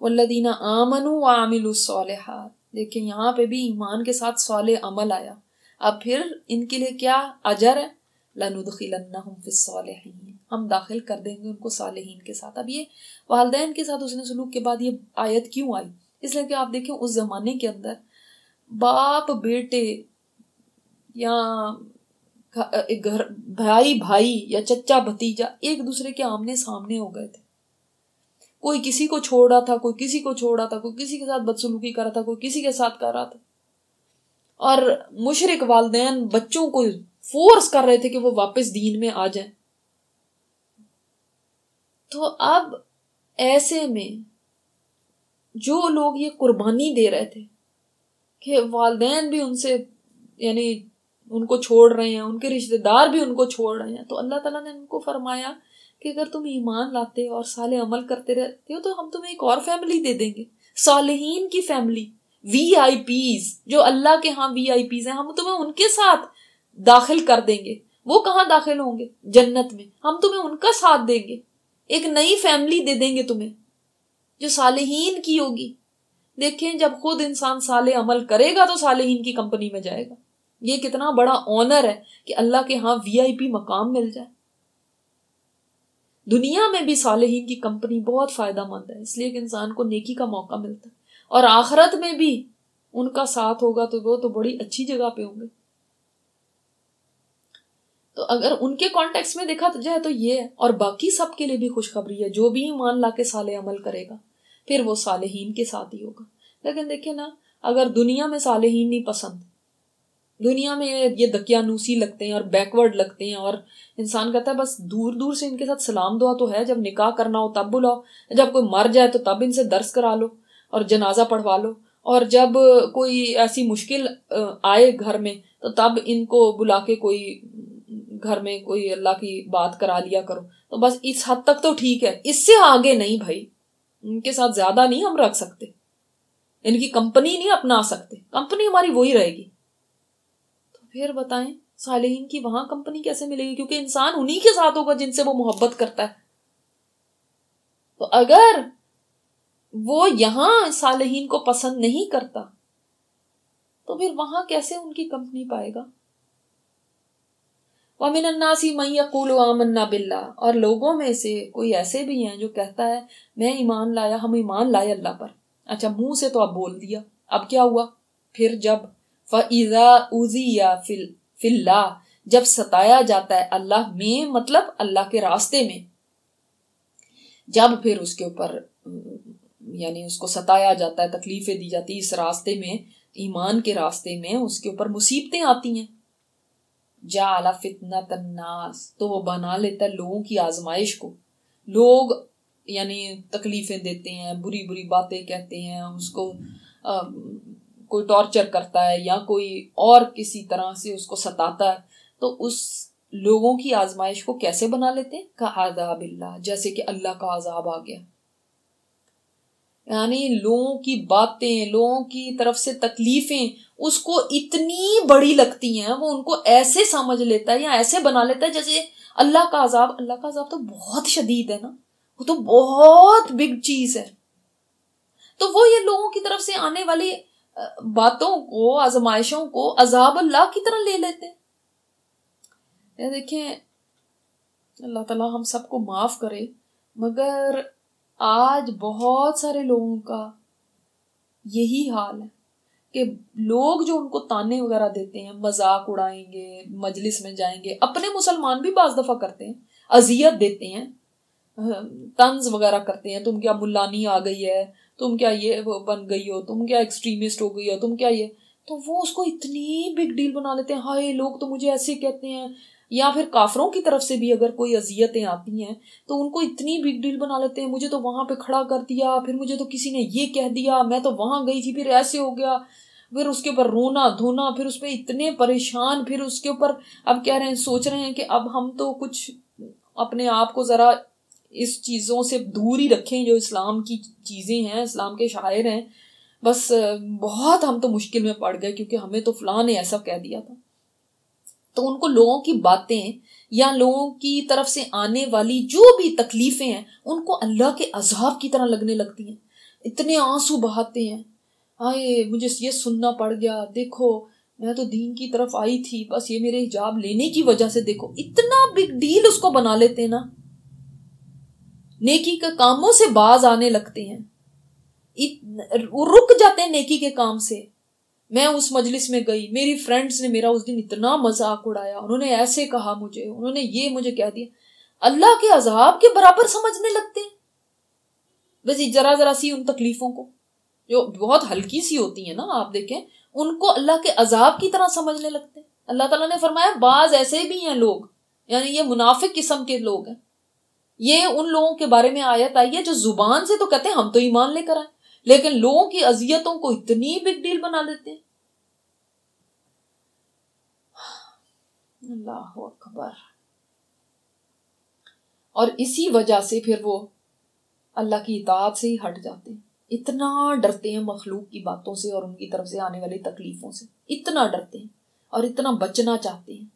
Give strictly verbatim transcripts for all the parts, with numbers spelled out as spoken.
والذین آمنوا وعملوا الصالحات. دیکھیں یہاں پہ بھی ایمان کے ساتھ صالح عمل آیا. اب پھر ان کے لیے کیا اجر ہے؟ لندخلنہم فی الصالحین، ہم داخل کر دیں گے ان کو صالحین کے ساتھ. اب یہ والدین کے ساتھ حسن سلوک کے بعد یہ آیت کیوں آئی؟ اس لیے کہ آپ دیکھیں اس زمانے کے اندر باپ بیٹے یا گھر بھائی بھائی یا چچا بھتیجا ایک دوسرے کے آمنے سامنے ہو گئے تھے. کوئی کسی کو چھوڑ رہا تھا، کوئی کسی کو چھوڑ رہا تھا، کوئی کسی کے ساتھ بدسلوکی کر رہا تھا، کوئی کسی کے ساتھ کر رہا تھا. اور مشرک والدین بچوں کو فورس کر رہے تھے کہ وہ واپس دین میں آ جائیں. تو اب ایسے میں جو لوگ یہ قربانی دے رہے تھے کہ والدین بھی ان سے یعنی ان کو چھوڑ رہے ہیں، ان کے رشتہ دار بھی ان کو چھوڑ رہے ہیں، تو اللہ تعالیٰ نے ان کو فرمایا کہ اگر تم ایمان لاتے اور صالح عمل کرتے رہتے ہو تو ہم تمہیں ایک اور فیملی دے دیں گے، صالحین کی فیملی، وی آئی پیز جو اللہ کے ہاں وی آئی پیز ہیں، ہم تمہیں ان کے ساتھ داخل کر دیں گے. وہ کہاں داخل ہوں گے؟ جنت میں. ہم تمہیں ان کا ساتھ دیں گے، ایک نئی فیملی دے دیں گے تمہیں جو صالحین کی ہوگی. دیکھیں جب خود انسان صالح عمل کرے گا تو صالحین کی کمپنی میں جائے گا. یہ کتنا بڑا آنر ہے کہ اللہ کے ہاں وی آئی پی مقام مل جائے. دنیا میں بھی صالحین کی کمپنی بہت فائدہ مند ہے، اس لیے کہ انسان کو نیکی کا موقع ملتا ہے، اور آخرت میں بھی ان کا ساتھ ہوگا تو وہ تو بڑی اچھی جگہ پہ ہوں گے. تو اگر ان کے کانٹیکس میں دیکھا جائے تو یہ ہے. اور باقی سب کے لیے بھی خوشخبری ہے، جو بھی ایمان لا کے صالح عمل کرے گا پھر وہ صالحین کے ساتھ ہی ہوگا. لیکن دیکھیں نا، اگر دنیا میں صالحین نہیں پسند، دنیا میں یہ دقیانوسی لگتے ہیں اور بیکورڈ لگتے ہیں، اور انسان کہتا ہے بس دور دور سے ان کے ساتھ سلام دعا تو ہے، جب نکاح کرنا ہو تب بلاؤ، جب کوئی مر جائے تو تب ان سے درس کرا لو اور جنازہ پڑھوا لو، اور جب کوئی ایسی مشکل آئے گھر میں تو تب ان کو بلا کے کوئی گھر میں کوئی اللہ کی بات کرا لیا کرو. تو بس اس حد تک تو ٹھیک ہے، اس سے آگے نہیں بھائی. ان کے ساتھ زیادہ نہیں ہم رکھ سکتے، ان کی کمپنی نہیں اپنا سکتے، کمپنی ہماری وہی رہے گی. تو پھر بتائیں صالحین کی وہاں کمپنی کیسے ملے گی؟ کیونکہ انسان انہی کے ساتھ ہوگا جن سے وہ محبت کرتا ہے. تو اگر وہ یہاں صالحین کو پسند نہیں کرتا تو پھر وہاں کیسے ان کی کمپنی پائے گا؟ وَمِنَ النَّاسِ مَن يَقُولُ آمَنَّا بِاللَّهِ، اور لوگوں میں سے کوئی ایسے بھی ہیں جو کہتا ہے میں ایمان لایا، ہم ایمان لائے اللہ پر. اچھا منہ سے تو اب بول دیا، اب کیا ہوا؟ پھر جب فَإِذَا أُوذِيَ فِي اللَّهِ، جب ستایا جاتا ہے اللہ میں، مطلب اللہ کے راستے میں، جب پھر اس کے اوپر یعنی اس کو ستایا جاتا ہے، تکلیفیں دی جاتی، اس راستے میں، ایمان کے راستے میں اس کے اوپر مصیبتیں آتی ہیں، جعل فتنۃ الناس، تو وہ بنا لیتا ہے لوگوں کی آزمائش کو. لوگ یعنی تکلیفیں دیتے ہیں، بری بری باتیں کہتے ہیں، اس کو آ, کوئی ٹارچر کرتا ہے یا کوئی اور کسی طرح سے اس کو ستاتا ہے، تو اس لوگوں کی آزمائش کو کیسے بنا لیتے ہیں؟ کعذاب اللہ، جیسے کہ اللہ کا عذاب آ گیا. یعنی لوگوں کی باتیں، لوگوں کی طرف سے تکلیفیں اس کو اتنی بڑی لگتی ہیں، وہ ان کو ایسے سمجھ لیتا ہے یا ایسے بنا لیتا ہے جیسے اللہ کا عذاب. اللہ کا عذاب تو بہت شدید ہے نا، وہ تو بہت بگ چیز ہے. تو وہ یہ لوگوں کی طرف سے آنے والی باتوں کو، آزمائشوں کو عذاب اللہ کی طرح لے لیتے ہیں. دیکھیں اللہ تعالیٰ ہم سب کو معاف کرے، مگر آج بہت سارے لوگوں کا یہی حال ہے کہ لوگ جو ان کو تانے وغیرہ دیتے ہیں، مذاق اڑائیں گے، مجلس میں جائیں گے، اپنے مسلمان بھی بعض دفعہ کرتے ہیں، اذیت دیتے ہیں، طنز وغیرہ کرتے ہیں، تم کیا ملانی آ گئی ہے، تم کیا یہ بن گئی ہو، تم کیا ایکسٹریمسٹ ہو گئی ہو، تم کیا یہ، تو وہ اس کو اتنی بگ ڈیل بنا لیتے ہیں، ہائے لوگ تو مجھے ایسے کہتے ہیں. یا پھر کافروں کی طرف سے بھی اگر کوئی اذیتیں آتی ہیں تو ان کو اتنی بگ ڈیل بنا لیتے ہیں، مجھے تو وہاں پہ کھڑا کر دیا، پھر مجھے تو کسی نے یہ کہہ دیا، میں تو وہاں گئی تھی پھر ایسے ہو گیا، پھر اس کے اوپر رونا دھونا، پھر اس پہ اتنے پریشان، پھر اس کے اوپر اب کہہ رہے ہیں، سوچ رہے ہیں کہ اب ہم تو کچھ اپنے آپ کو ذرا اس چیزوں سے دور ہی رکھیں جو اسلام کی چیزیں ہیں، اسلام کے شاعر ہیں، بس بہت ہم تو مشکل میں پڑ گئے کیونکہ ہمیں تو فلاں نے ایسا کہہ دیا تھا. تو ان کو لوگوں کی باتیں یا لوگوں کی طرف سے آنے والی جو بھی تکلیفیں ہیں ان کو اللہ کے عذاب کی طرح لگنے لگتی ہیں. اتنے آنسو بہاتے ہیں، آئے مجھے یہ سننا پڑ گیا، دیکھو میں تو دین کی طرف آئی تھی، بس یہ میرے حجاب لینے کی وجہ سے، دیکھو اتنا بگ ڈیل اس کو بنا لیتے ہیں نا، نیکی کے کاموں سے باز آنے لگتے ہیں، رک جاتے ہیں نیکی کے کام سے. میں اس مجلس میں گئی، میری فرینڈز نے میرا اس دن اتنا مذاق اڑایا، انہوں نے ایسے کہا مجھے، انہوں نے یہ مجھے کہہ دیا، اللہ کے عذاب کے برابر سمجھنے لگتے ہیں بس ذرا ذرا سی ان تکلیفوں کو جو بہت ہلکی سی ہوتی ہیں نا، آپ دیکھیں ان کو اللہ کے عذاب کی طرح سمجھنے لگتے ہیں. اللہ تعالیٰ نے فرمایا بعض ایسے بھی ہیں لوگ، یعنی یہ منافق قسم کے لوگ ہیں، یہ ان لوگوں کے بارے میں آیت آئی ہے جو زبان سے تو کہتے ہیں ہم تو ایمان لے کر آئے، لیکن لوگوں کی اذیتوں کو اتنی بگ ڈیل بنا دیتے ہیں. اللہ اکبر. اور اسی وجہ سے پھر وہ اللہ کی اطاعت سے ہی ہٹ جاتے ہیں، اتنا ڈرتے ہیں مخلوق کی باتوں سے اور ان کی طرف سے آنے والی تکلیفوں سے، اتنا ڈرتے ہیں اور اتنا بچنا چاہتے ہیں.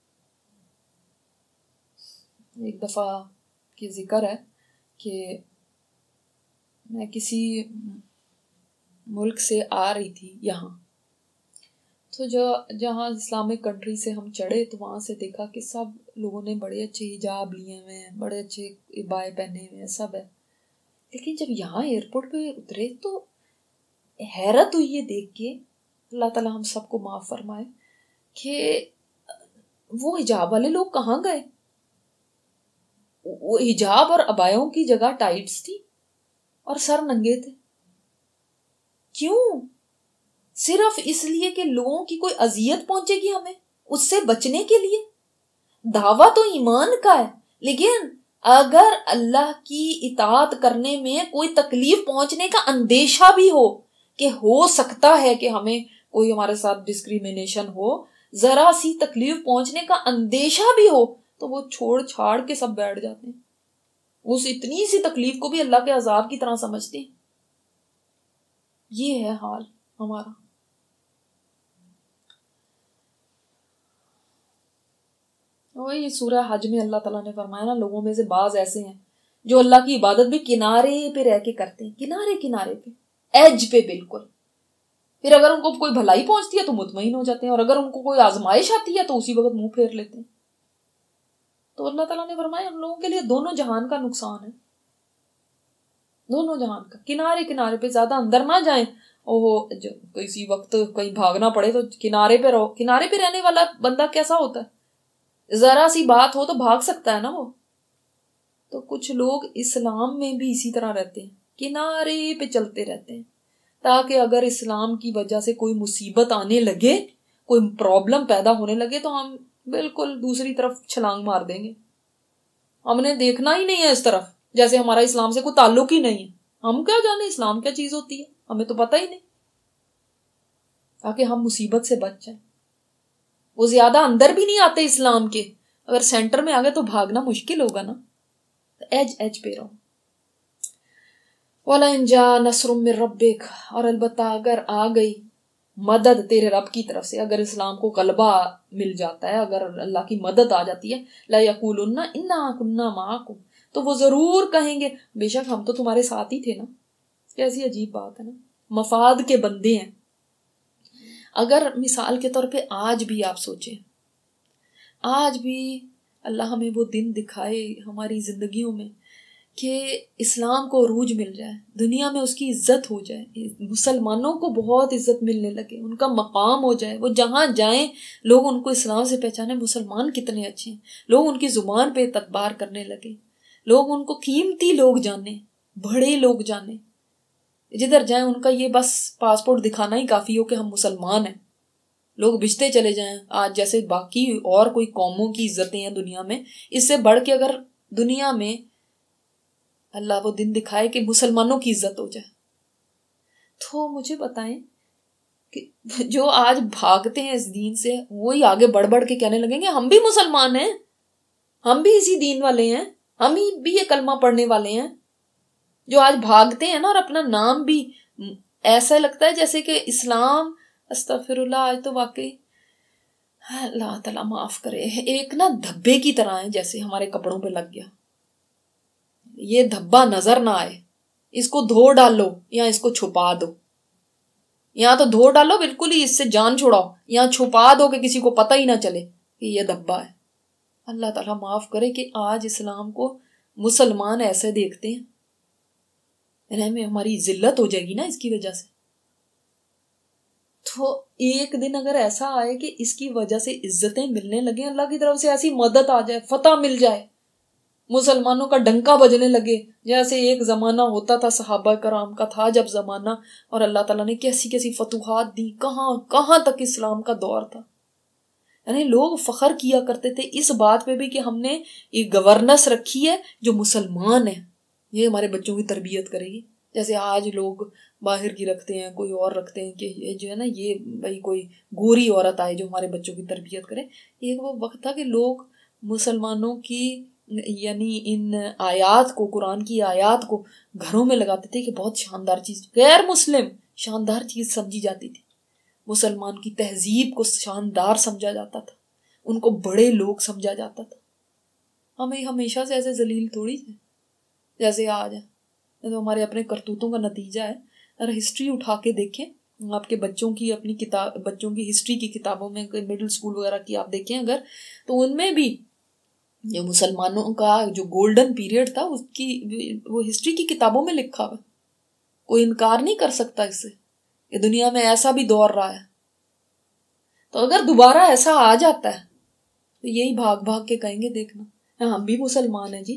ایک دفعہ کی ذکر ہے کہ میں کسی ملک سے آ رہی تھی یہاں، تو جو جہاں اسلامک کنٹری سے ہم چڑھے تو وہاں سے دیکھا کہ سب لوگوں نے بڑے اچھے حجاب لیے ہوئے ہیں، بڑے اچھے عبائے پہنے ہوئے ہیں، سب ہے. لیکن جب یہاں ایئرپورٹ پہ اترے تو حیرت ہوئی یہ دیکھ کے، اللہ تعالیٰ ہم سب کو معاف فرمائے، کہ وہ حجاب والے لوگ کہاں گئے؟ وہ حجاب اور عبایوں کی جگہ ٹائٹس تھی اور سر ننگے تھے. کیوں؟ صرف اس لیے کہ لوگوں کی کوئی اذیت پہنچے گی ہمیں، اس سے بچنے کے لیے. دعویٰ تو ایمان کا ہے، لیکن اگر اللہ کی اطاعت کرنے میں کوئی تکلیف پہنچنے کا اندیشہ بھی ہو کہ ہو سکتا ہے کہ ہمیں کوئی ہمارے ساتھ ڈسکریمنیشن ہو، ذرا سی تکلیف پہنچنے کا اندیشہ بھی ہو، تو وہ چھوڑ چھاڑ کے سب بیٹھ جاتے ہیں. اس اتنی سی تکلیف کو بھی اللہ کے عذاب کی طرح سمجھتے ہیں. یہ ہے حال ہمارا. وہی سورہ حج میں اللہ تعالیٰ نے فرمایا نا، لوگوں میں سے بعض ایسے ہیں جو اللہ کی عبادت بھی کنارے پہ رہ کے کرتے ہیں، کنارے کنارے پہ، ایج پہ بالکل. پھر اگر ان کو کوئی بھلائی پہنچتی ہے تو مطمئن ہو جاتے ہیں، اور اگر ان کو کوئی آزمائش آتی ہے تو اسی وقت منہ پھیر لیتے ہیں. تو اللہ تعالیٰ نے فرمایا ان لوگوں کے لیے دونوں جہان کا نقصان ہے، دونوں جہان کا. کنارے کنارے پہ زیادہ اندر نہ جائیں، اوہ کسی وقت کہیں بھاگنا پڑے تو کنارے پہ رہو. کنارے پہ رہنے والا بندہ کیسا ہوتا ہے؟ ذرا سی بات ہو تو بھاگ سکتا ہے نا وہ. تو کچھ لوگ اسلام میں بھی اسی طرح رہتے ہیں، کنارے پہ چلتے رہتے ہیں، تاکہ اگر اسلام کی وجہ سے کوئی مصیبت آنے لگے، کوئی پرابلم پیدا ہونے لگے تو ہم بالکل دوسری طرف چھلانگ مار دیں گے. ہم نے دیکھنا ہی نہیں ہے اس طرف، جیسے ہمارا اسلام سے کوئی تعلق ہی نہیں ہے. ہم کیا جانے اسلام کیا چیز ہوتی ہے، ہمیں تو پتہ ہی نہیں، تاکہ ہم مصیبت سے بچ جائیں. وہ زیادہ اندر بھی نہیں آتے اسلام کے، اگر سینٹر میں آ گئے تو بھاگنا مشکل ہوگا نا. ایج ایج پہ رہو. وَلَئِن جَاءَ نَصْرٌ مِّن رَّبِّكَ، اور البتہ اگر آ گئی مدد تیرے رب کی طرف سے، اگر اسلام کو غلبہ مل جاتا ہے، اگر اللہ کی مدد آ جاتی ہے، لَيَقُولُنَّ إِنَّا كُنَّا مَعَكُمْ، تو وہ ضرور کہیں گے بے شک ہم تو تمہارے ساتھ ہی تھے نا. کیسی عجیب بات ہے نا، مفاد کے بندے ہیں. اگر مثال کے طور پہ آج بھی آپ سوچیں، آج بھی اللہ ہمیں وہ دن دکھائے ہماری زندگیوں میں کہ اسلام کو عروج مل جائے، دنیا میں اس کی عزت ہو جائے، مسلمانوں کو بہت عزت ملنے لگے، ان کا مقام ہو جائے، وہ جہاں جائیں لوگ ان کو اسلام سے پہچانے، مسلمان کتنے اچھے ہیں، لوگ ان کی زبان پہ اعتبار کرنے لگے، لوگ ان کو قیمتی لوگ جانے، بڑے لوگ جانے. جدھر جائیں ان کا یہ بس پاسپورٹ دکھانا ہی کافی ہو کہ ہم مسلمان ہیں، لوگ بچتے چلے جائیں. آج جیسے باقی اور کوئی قوموں کی عزتیں ہیں دنیا میں، اس سے بڑھ کے اگر دنیا میں اللہ وہ دن دکھائے کہ مسلمانوں کی عزت ہو جائے، تو مجھے بتائیں کہ جو آج بھاگتے ہیں اس دین سے، وہی آگے بڑھ بڑھ کے کہنے لگیں گے ہم بھی مسلمان ہیں، ہم بھی اسی دین والے ہیں، ہم ہی بھی یہ کلمہ پڑھنے والے ہیں. جو آج بھاگتے ہیں نا، اور اپنا نام بھی ایسا لگتا ہے جیسے کہ اسلام، استغفر اللہ، آج تو واقعی اللہ تعالیٰ معاف کرے، ایک نا دھبے کی طرح ہے جیسے ہمارے کپڑوں پہ لگ گیا. یہ دھبا نظر نہ آئے، اس کو دھو ڈالو یا اس کو چھپا دو. یا تو دھو ڈالو بالکل ہی، اس سے جان چھڑاؤ، یا چھپا دو کہ کسی کو پتہ ہی نہ چلے کہ یہ دبا ہے. اللہ تعالیٰ معاف کرے کہ آج اسلام کو مسلمان ایسے دیکھتے ہیں. ہمیں ہماری ذلت ہو جائے گی نا اس کی وجہ سے. تو ایک دن اگر ایسا آئے کہ اس کی وجہ سے عزتیں ملنے لگیں، اللہ کی طرف سے ایسی مدد آ جائے، فتح مل جائے، مسلمانوں کا ڈنکا بجنے لگے، جیسے ایک زمانہ ہوتا تھا صحابہ کرام کا تھا جب زمانہ، اور اللہ تعالیٰ نے کیسی کیسی فتوحات دی، کہاں کہاں تک اسلام کا دور تھا. یعنی لوگ فخر کیا کرتے تھے اس بات پہ بھی کہ ہم نے ایک گورننس رکھی ہے جو مسلمان ہے، یہ ہمارے بچوں کی تربیت کرے گی. جیسے آج لوگ باہر کی رکھتے ہیں، کوئی اور رکھتے ہیں کہ یہ جو ہے نا یہ بھائی کوئی گوری عورت آئے جو ہمارے بچوں کی تربیت کرے. ایک وہ وقت تھا کہ لوگ مسلمانوں کی یعنی ان آیات کو، قرآن کی آیات کو گھروں میں لگاتے تھے کہ بہت شاندار چیز، غیر مسلم شاندار چیز سمجھی جاتی تھی. مسلمان کی تہذیب کو شاندار سمجھا جاتا تھا، ان کو بڑے لوگ سمجھا جاتا تھا. ہمیں ہمیشہ سے ایسے ذلیل تھوڑی تھے جیسے آج ہے. تو ہمارے اپنے کرتوتوں کا نتیجہ ہے. اگر ہسٹری اٹھا کے دیکھیں آپ کے بچوں کی، اپنی کتاب بچوں کی ہسٹری کی کتابوں میں، مڈل اسکول وغیرہ کی آپ دیکھیں اگر، تو ان میں بھی جو مسلمانوں کا جو گولڈن پیریڈ تھا اس کی وہ ہسٹری کی کتابوں میں لکھا ہوا. کوئی انکار نہیں کر سکتا اس سے کہ دنیا میں ایسا بھی دور رہا ہے. تو اگر دوبارہ ایسا آ جاتا ہے تو یہی بھاگ بھاگ کے کہیں گے دیکھنا ہم بھی مسلمان ہیں جی.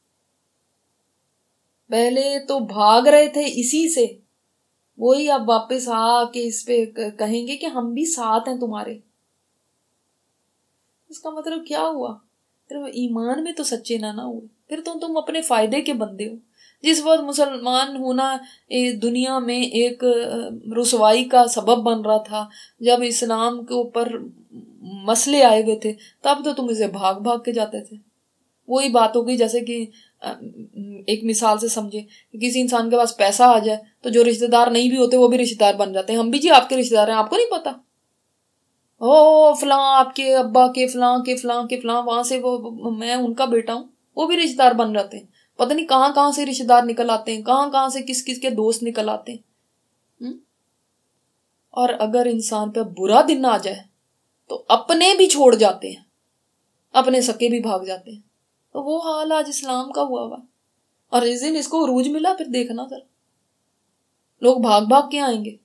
پہلے تو بھاگ رہے تھے اسی سے، وہی اب واپس آ کے اس پہ کہیں گے کہ ہم بھی ساتھ ہیں تمہارے. اس کا مطلب کیا ہوا؟ پھر ایمان میں تو سچے نہ نہ ہوئے، پھر تو تم اپنے فائدے کے بندے ہو. جس وقت مسلمان ہونا دنیا میں ایک رسوائی کا سبب بن رہا تھا، جب اسلام کے اوپر مسئلے آئے ہوئے تھے، تب تو تم اسے بھاگ بھاگ کے جاتے تھے. وہی بات ہو گئی جیسے کہ ایک مثال سے سمجھے کہ کسی انسان کے پاس پیسہ آ جائے تو جو رشتہ دار نہیں بھی ہوتے وہ بھی رشتہ دار بن جاتے ہیں. ہم بھی جی آپ کے رشتہ دار ہیں، آپ کو نہیں پتا؟ او فلاں آپ کے ابا کے فلاں کے فلاں کے فلاں وہاں سے وہ میں ان کا بیٹا ہوں، وہ بھی رشتہ دار بن جاتے ہیں. پتہ نہیں کہاں کہاں سے رشتہ دار نکل آتے ہیں، کہاں کہاں سے کس کس کے دوست نکل آتے ہیں. اور اگر انسان پہ برا دن آ جائے تو اپنے بھی چھوڑ جاتے ہیں، اپنے سکے بھی بھاگ جاتے ہیں. تو وہ حال آج اسلام کا ہوا ہوا. اور اس دن اس کو عروج ملا، پھر دیکھنا ذرا لوگ بھاگ بھاگ کے آئیں گے.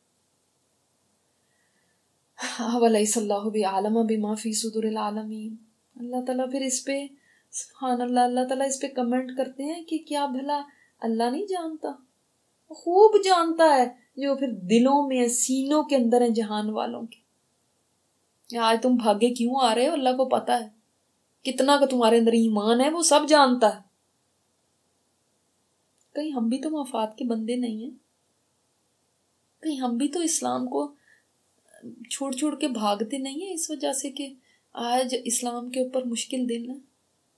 وَلَيْسَ اللَّهُ بِعَالَمَ بِمَا فِي صُدُورِ الْعَالَمِينَ. اللہ تعالیٰ پھر اس پہ سبحان اللہ اللہ تعالیٰ اس پہ کمنٹ کرتے ہیں کہ کیا بھلا اللہ نہیں جانتا؟ خوب جانتا ہے جو پھر دلوں میں سینوں کے اندر ہیں جہان والوں کے. آج تم بھاگے کیوں آ رہے ہو اللہ کو پتا ہے، کتنا کا تمہارے اندر ایمان ہے وہ سب جانتا ہے. کہیں ہم بھی تو مفاد کے بندے نہیں ہیں؟ کہیں ہم بھی تو اسلام کو چھوڑ چھوڑ کے بھاگتے نہیں ہیں اس وجہ سے کہ آج اسلام کے اوپر مشکل دن ہے؟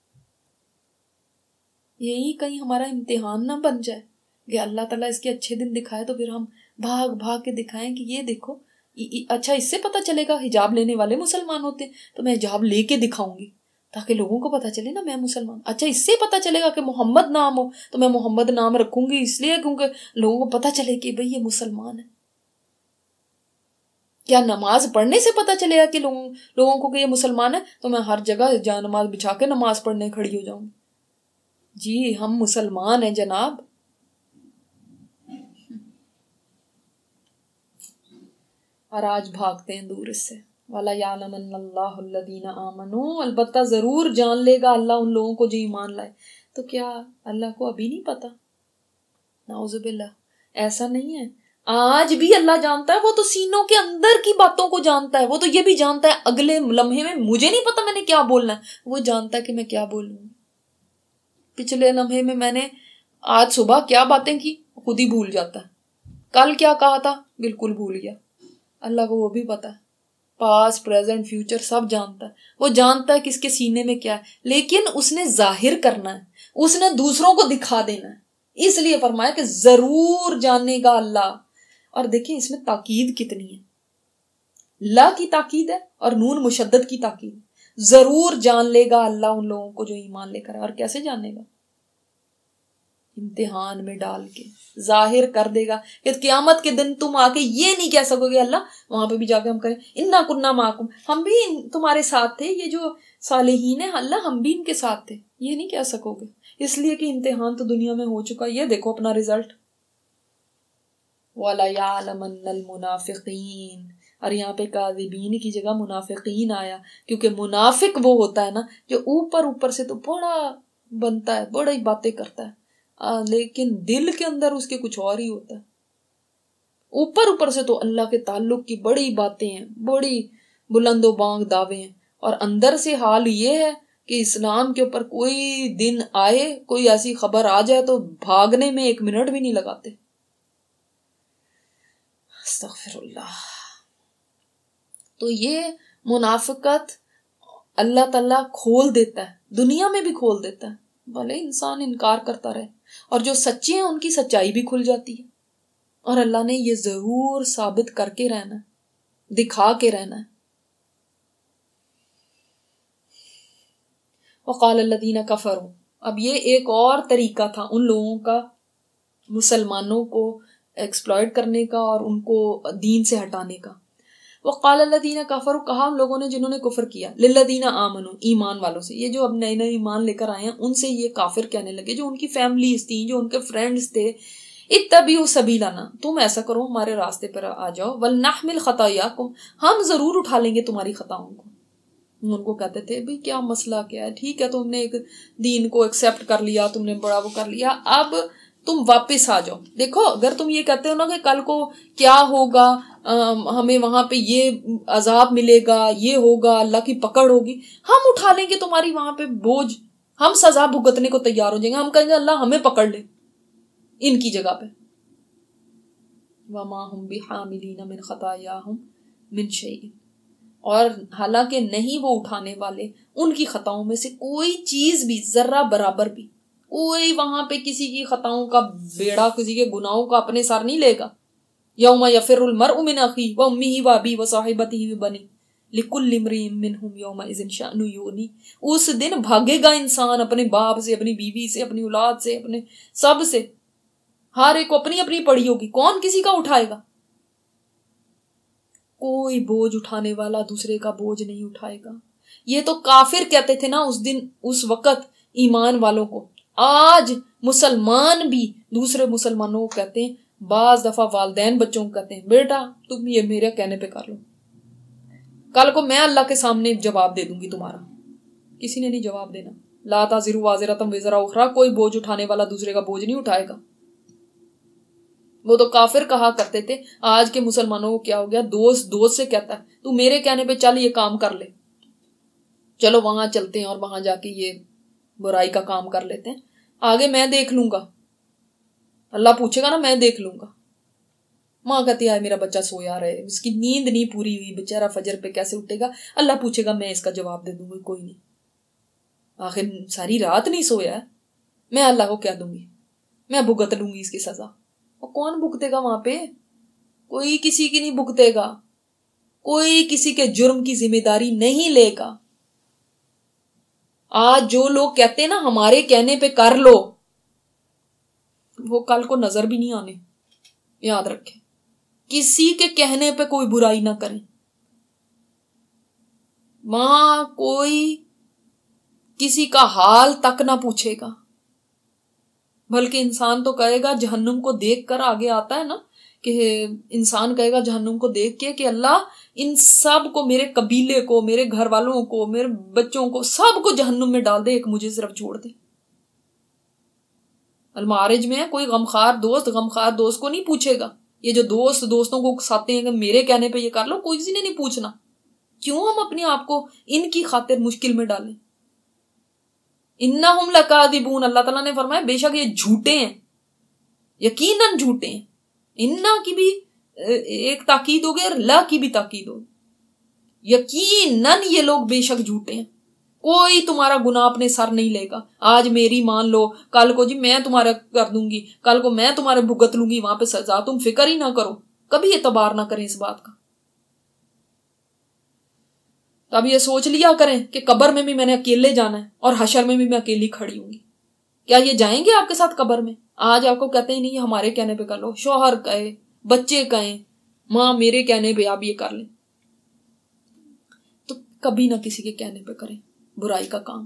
یہی کہیں ہمارا امتحان نہ بن جائے کہ اللہ تعالیٰ اس کے اچھے دن دکھائے تو پھر ہم بھاگ بھاگ کے دکھائیں کہ یہ دیکھو. اچھا اس سے پتہ چلے گا حجاب لینے والے مسلمان ہوتے ہیں تو میں حجاب لے کے دکھاؤں گی تاکہ لوگوں کو پتہ چلے نا میں مسلمان. اچھا اس سے پتہ چلے گا کہ محمد نام ہو تو میں محمد نام رکھوں گی اس لیے کیونکہ لوگوں کو پتہ چلے کہ بھئی یہ مسلمان ہے. کیا نماز پڑھنے سے پتہ چلے گا کہ لوگوں لوگوں کو کہ یہ مسلمان ہے تو میں ہر جگہ جا نماز بچھا کے نماز پڑھنے کھڑی ہو جاؤں گی؟ جی ہم مسلمان ہیں جناب. اور آج بھاگتے ہیں دور اس سے. وَلَا يَعْلَمَنَّ اللَّهُ الَّذِينَ آمَنُوا. البتہ ضرور جان لے گا اللہ ان لوگوں کو جو ایمان لائے. تو کیا اللہ کو ابھی نہیں پتا؟ نعوذ باللہ ایسا نہیں ہے. آج بھی اللہ جانتا ہے، وہ تو سینوں کے اندر کی باتوں کو جانتا ہے. وہ تو یہ بھی جانتا ہے اگلے لمحے میں مجھے نہیں پتا میں نے کیا بولنا ہے، وہ جانتا ہے کہ میں کیا بولوں. پچھلے لمحے میں میں نے آج صبح کیا باتیں کی خود ہی بھول جاتا ہے، کل کیا کہا تھا بالکل بھول گیا. اللہ کو وہ بھی پتا ہے، پاسٹ پریزنٹ فیوچر سب جانتا ہے. وہ جانتا ہے کس کے سینے میں کیا ہے، لیکن اس نے ظاہر کرنا ہے، اس نے دوسروں کو دکھا دینا ہے. اس لیے فرمایا کہ ضرور جانے گا اللہ. اور دیکھیں اس میں تاکید کتنی ہے، لا کی تاکید ہے اور نون مشدد کی تاکید ہے. ضرور جان لے گا اللہ ان لوگوں کو جو ایمان لے کر ہے. اور کیسے جانے گا؟ امتحان میں ڈال کے ظاہر کر دے گا کہ قیامت کے دن تم آ کے یہ نہیں کہہ سکو گے اللہ وہاں پہ بھی جا کے ہم کریں انا کننا معکم، ہم بھی تمہارے ساتھ تھے، یہ جو صالحین ہیں اللہ ہم بھی ان کے ساتھ تھے، یہ نہیں کہہ سکو گے، اس لیے کہ امتحان تو دنیا میں ہو چکا، یہ دیکھو اپنا رزلٹ۔ وَلَيَعْلَمَنَّ الْمُنَافِقِينَ، اور یہاں پہ کاذبین کی جگہ منافقین آیا، کیونکہ منافق وہ ہوتا ہے نا جو اوپر اوپر سے تو بڑا بنتا ہے، بڑی باتیں کرتا ہے، آ, لیکن دل کے اندر اس کے کچھ اور ہی ہوتا ہے۔ اوپر اوپر سے تو اللہ کے تعلق کی بڑی باتیں ہیں، بڑی بلند و بانگ دعوے ہیں، اور اندر سے حال یہ ہے کہ اسلام کے اوپر کوئی دن آئے، کوئی ایسی خبر آ جائے تو بھاگنے میں ایک منٹ بھی نہیں لگاتے۔ استغفر اللہ۔ تو یہ منافقت اللہ تعالیٰ کھول دیتا ہے، دنیا میں بھی کھول دیتا ہے، بھلے انسان انکار کرتا رہے، اور جو سچے ہیں ان کی سچائی بھی کھل جاتی ہے، اور اللہ نے یہ ضرور ثابت کر کے رہنا ہے، دکھا کے رہنا ہے۔ وقال الذین کفروا، اب یہ ایک اور طریقہ تھا ان لوگوں کا مسلمانوں کو ایکسپلائٹ کرنے کا اور ان کو دین سے ہٹانے کا۔ وقال الذین کفروا، کہا ان لوگوں نے جنہوں نے کفر کیا، للذین آمنوا، ایمان والوں سے، یہ جو اب نئے نئے ایمان لے کر آئے ہیں ان سے یہ کافر کہنے لگے، جو ان کی فیملیز تھیں، جو ان کے فرینڈز تھے، اتبعوا سبیلنا، تم ایسا کرو ہمارے راستے پر آ جاؤ، ولنحمل خطایاکم، ہم ضرور اٹھا لیں گے تمہاری خطاؤں کو۔ ان کو کہتے تھے بھئی کیا مسئلہ کیا ہے، ٹھیک ہے تم نے ایک دین کو ایکسیپٹ کر لیا، تم نے بڑا وہ کر لیا، اب تم واپس آ جاؤ۔ دیکھو اگر تم یہ کہتے ہو نا کہ کل کو کیا ہوگا، ہمیں وہاں پہ یہ عذاب ملے گا، یہ ہوگا، اللہ کی پکڑ ہوگی، ہم اٹھا لیں گے تمہاری وہاں پہ بوجھ، ہم سزا بھگتنے کو تیار ہو جائیں گے، ہم کہیں گے اللہ ہمیں پکڑ لے ان کی جگہ پہ۔ وما ہم بحاملین من خطایاہم من شیء، اور حالانکہ نہیں وہ اٹھانے والے ان کی خطاؤں میں سے کوئی چیز بھی، ذرہ برابر بھی، کوئی وہاں پہ کسی کی خطاؤں کا بیڑا، کسی کے گناہوں کا اپنے سر نہیں لے گا۔ یوم یفر المرء من اخیہ وامہ وابیہ وصاحبتہ وبنیہ لکل امرئ منہم یومئذ شأن یغنیہ، اس دن بھاگے گا انسان اپنے باپ سے، اپنی بیوی سے، اپنی اولاد سے، اپنے سب سے، ہر ایک کو اپنی اپنی پڑی ہوگی، کون کسی کا اٹھائے گا؟ کوئی بوجھ اٹھانے والا دوسرے کا بوجھ نہیں اٹھائے گا۔ یہ تو کافر کہتے تھے نا اس دن، اس وقت ایمان والوں کو، آج مسلمان بھی دوسرے مسلمانوں کو کہتے ہیں، بعض دفعہ والدین بچوں کو کہتے ہیں بیٹا تم یہ میرے کہنے پہ کر لو، کل کو میں اللہ کے سامنے جواب دے دوں گی تمہارا۔ کسی نے نہیں جواب دینا، لا تزر وازرۃ وزر اخری، کوئی بوجھ اٹھانے والا دوسرے کا بوجھ نہیں اٹھائے گا۔ وہ تو کافر کہا کرتے تھے، آج کے مسلمانوں کو کیا ہو گیا، دوست دوست سے کہتا ہے تو میرے کہنے پہ چل یہ کام کر لے، چلو وہاں چلتے ہیں اور وہاں جا کے یہ برائی کا کام کر لیتے ہیں، آگے میں دیکھ لوں گا، اللہ پوچھے گا نا میں دیکھ لوں گا۔ ماں کہتی ہے میرا بچہ سویا رہے، اس کی نیند نہیں پوری ہوئی، بیچارہ فجر پہ کیسے اٹھے گا، اللہ پوچھے گا میں اس کا جواب دے دوں گی، کوئی نہیں، آخر ساری رات نہیں سویا ہے، میں اللہ کو کہہ دوں گی، میں بھگت لوں گی اس کی سزا۔ اور کون بھگتے گا وہاں پہ؟ کوئی کسی کی نہیں بھگتے گا، کوئی کسی کے جرم کی ذمہ داری نہیں لے گا۔ آج جو لوگ کہتے ہیں نا ہمارے کہنے پہ کر لو، وہ کل کو نظر بھی نہیں آنے، یاد رکھیں، کسی کے کہنے پہ کوئی برائی نہ کریں، وہاں کوئی کسی کا حال تک نہ پوچھے گا، بلکہ انسان تو کہے گا جہنم کو دیکھ کر، آگے آتا ہے نا کہ انسان کہے گا جہنم کو دیکھ کے کہ اللہ ان سب کو، میرے قبیلے کو، میرے گھر والوں کو، میرے بچوں کو، سب کو جہنم میں ڈال دے، ایک مجھے صرف چھوڑ دے۔ المعارج میں کوئی غمخوار دوست غمخوار دوست کو نہیں پوچھے گا، یہ جو دوست دوستوں کو اکساتے ہیں کہ میرے کہنے پہ یہ کر لو، کوئی کسی نے نہیں پوچھنا، کیوں ہم اپنے آپ کو ان کی خاطر مشکل میں ڈالیں؟ انہم لکاذبون، اللہ تعالیٰ نے فرمایا بے شک یہ جھوٹے ہیں، یقیناً جھوٹے ہیں، انہ کی بھی ایک تاکید ہو گئی اور لا کی بھی تاکید ہو گئی، یقیناً یہ لوگ بے شک جھوٹے ہیں، کوئی تمہارا گناہ اپنے سر نہیں لے گا، آج میری مان لو، کل کو جی میں تمہارا کر دوں گی، کل کو میں تمہارے بھگت لوں گی وہاں پہ سزا، تم فکر ہی نہ کرو، کبھی اعتبار نہ کریں اس بات کا۔ تو اب یہ سوچ لیا کریں کہ قبر میں بھی میں نے اکیلے جانا ہے اور حشر میں بھی میں اکیلی کھڑی ہوں گی، کیا یہ جائیں گے آپ کے ساتھ قبر میں؟ آج آپ کو کہتے ہیں نہیں ہمارے کہنے پہ کر لو، شوہر کہے، بچے کہیں، ماں میرے کہنے پہ آپ یہ کر لیں، تو کبھی نہ کسی کے کہنے پہ کریں برائی کا کام.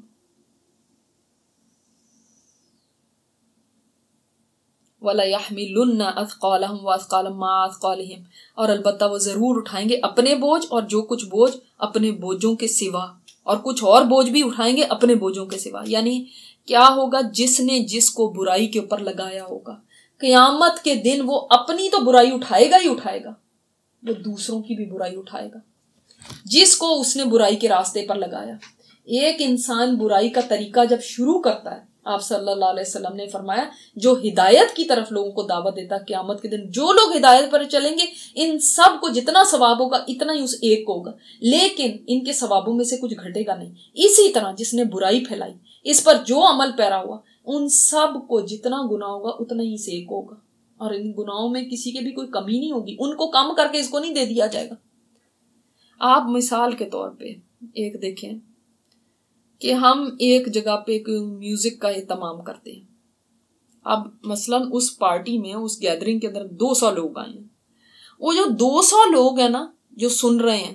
وَلَيَحْمِلُنَّ أَثْقَالَهُمْ وَأَثْقَالًا مَعَ أَثْقَالِهِمْ، اور البتہ وہ ضرور اٹھائیں گے اپنے بوجھ اور جو کچھ بوجھ اپنے بوجھوں کے سوا، اور کچھ اور بوجھ بھی اٹھائیں گے اپنے بوجھوں کے سوا. یعنی کیا ہوگا؟ جس نے جس کو برائی کے اوپر لگایا ہوگا، قیامت کے دن وہ اپنی تو برائی اٹھائے گا ہی اٹھائے گا، وہ دوسروں کی بھی برائی اٹھائے گا جس کو اس نے برائی کے راستے پر لگایا. ایک انسان برائی کا طریقہ جب شروع کرتا ہے، آپ صلی اللہ علیہ وسلم نے فرمایا جو ہدایت کی طرف لوگوں کو دعوت دیتا ہے، قیامت کے دن جو لوگ ہدایت پر چلیں گے ان سب کو جتنا ثواب ہوگا اتنا ہی اس ایک کو ہوگا، لیکن ان کے ثوابوں میں سے کچھ گھٹے گا نہیں. اسی طرح جس نے برائی پھیلائی، اس پر جو عمل پیرا ہوا، ان سب کو جتنا گناہ ہوگا اتنا ہی سے ایک ہوگا، اور ان گناہوں میں کسی کے بھی کوئی کمی نہیں ہوگی، ان کو کم کر کے اس کو نہیں دے دیا جائے گا. آپ مثال کے طور پہ ایک دیکھیں کہ ہم ایک جگہ پہ ایک میوزک کا اہتمام کرتے ہیں. اب مثلاً اس پارٹی میں، اس گیدرنگ کے اندر دو سو لوگ آئے ہیں. وہ جو دو سو لوگ ہیں نا جو سن رہے ہیں،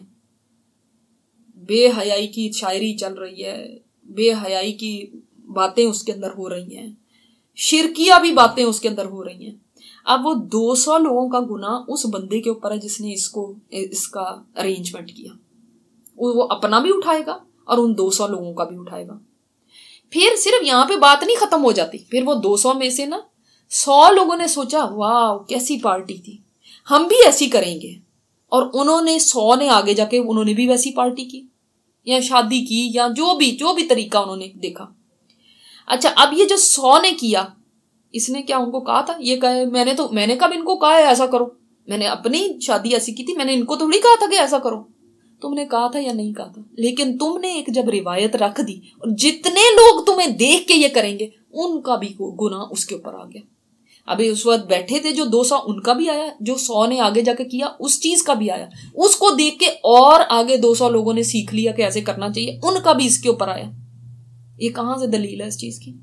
بے حیائی کی شاعری چل رہی ہے، بے حیائی کی باتیں اس کے اندر ہو رہی ہیں، شرکیہ بھی باتیں اس کے اندر ہو رہی ہیں. اب وہ دو سو لوگوں کا گناہ اس بندے کے اوپر ہے جس نے اس کو اس کا ارینجمنٹ کیا. وہ اپنا بھی اٹھائے گا اور ان دو سو لوگوں کا بھی اٹھائے گا. پھر صرف یہاں پہ بات نہیں ختم ہو جاتی، پھر وہ دو سو میں سے نا سو لوگوں نے سوچا واہ کیسی پارٹی تھی، ہم بھی ایسی کریں گے، اور انہوں نے سو نے آگے جا کے انہوں نے بھی ویسی پارٹی کی یا شادی کی یا جو بھی جو بھی طریقہ انہوں نے دیکھا. اچھا اب یہ جو سو نے کیا، اس نے کیا ان کو کہا تھا؟ یہ کہے میں نے تو میں نے کب ان کو کہا ہے ایسا کرو، میں نے اپنی شادی ایسی کی تھی، میں نے ان کو تھوڑی کہا تھا کہ ایسا کرو. تم نے کہا تھا یا نہیں کہا تھا؟ لیکن تم نے ایک جب روایت رکھ دی اور جتنے لوگ تمہیں دیکھ کے یہ کریں گے ان کا بھی گناہ اس کے اوپر آ گیا. ابھی اس وقت بیٹھے تھے جو دو سو، ان کا بھی آیا، جو سو نے آگے جا کے کیا اس چیز کا بھی آیا، اس کو دیکھ کے اور آگے دو سو لوگوں نے سیکھ لیا کہ ایسے کرنا چاہیے، ان کا بھی اس کے اوپر آیا. یہ کہاں سے دلیل ہے اس چیز کی؟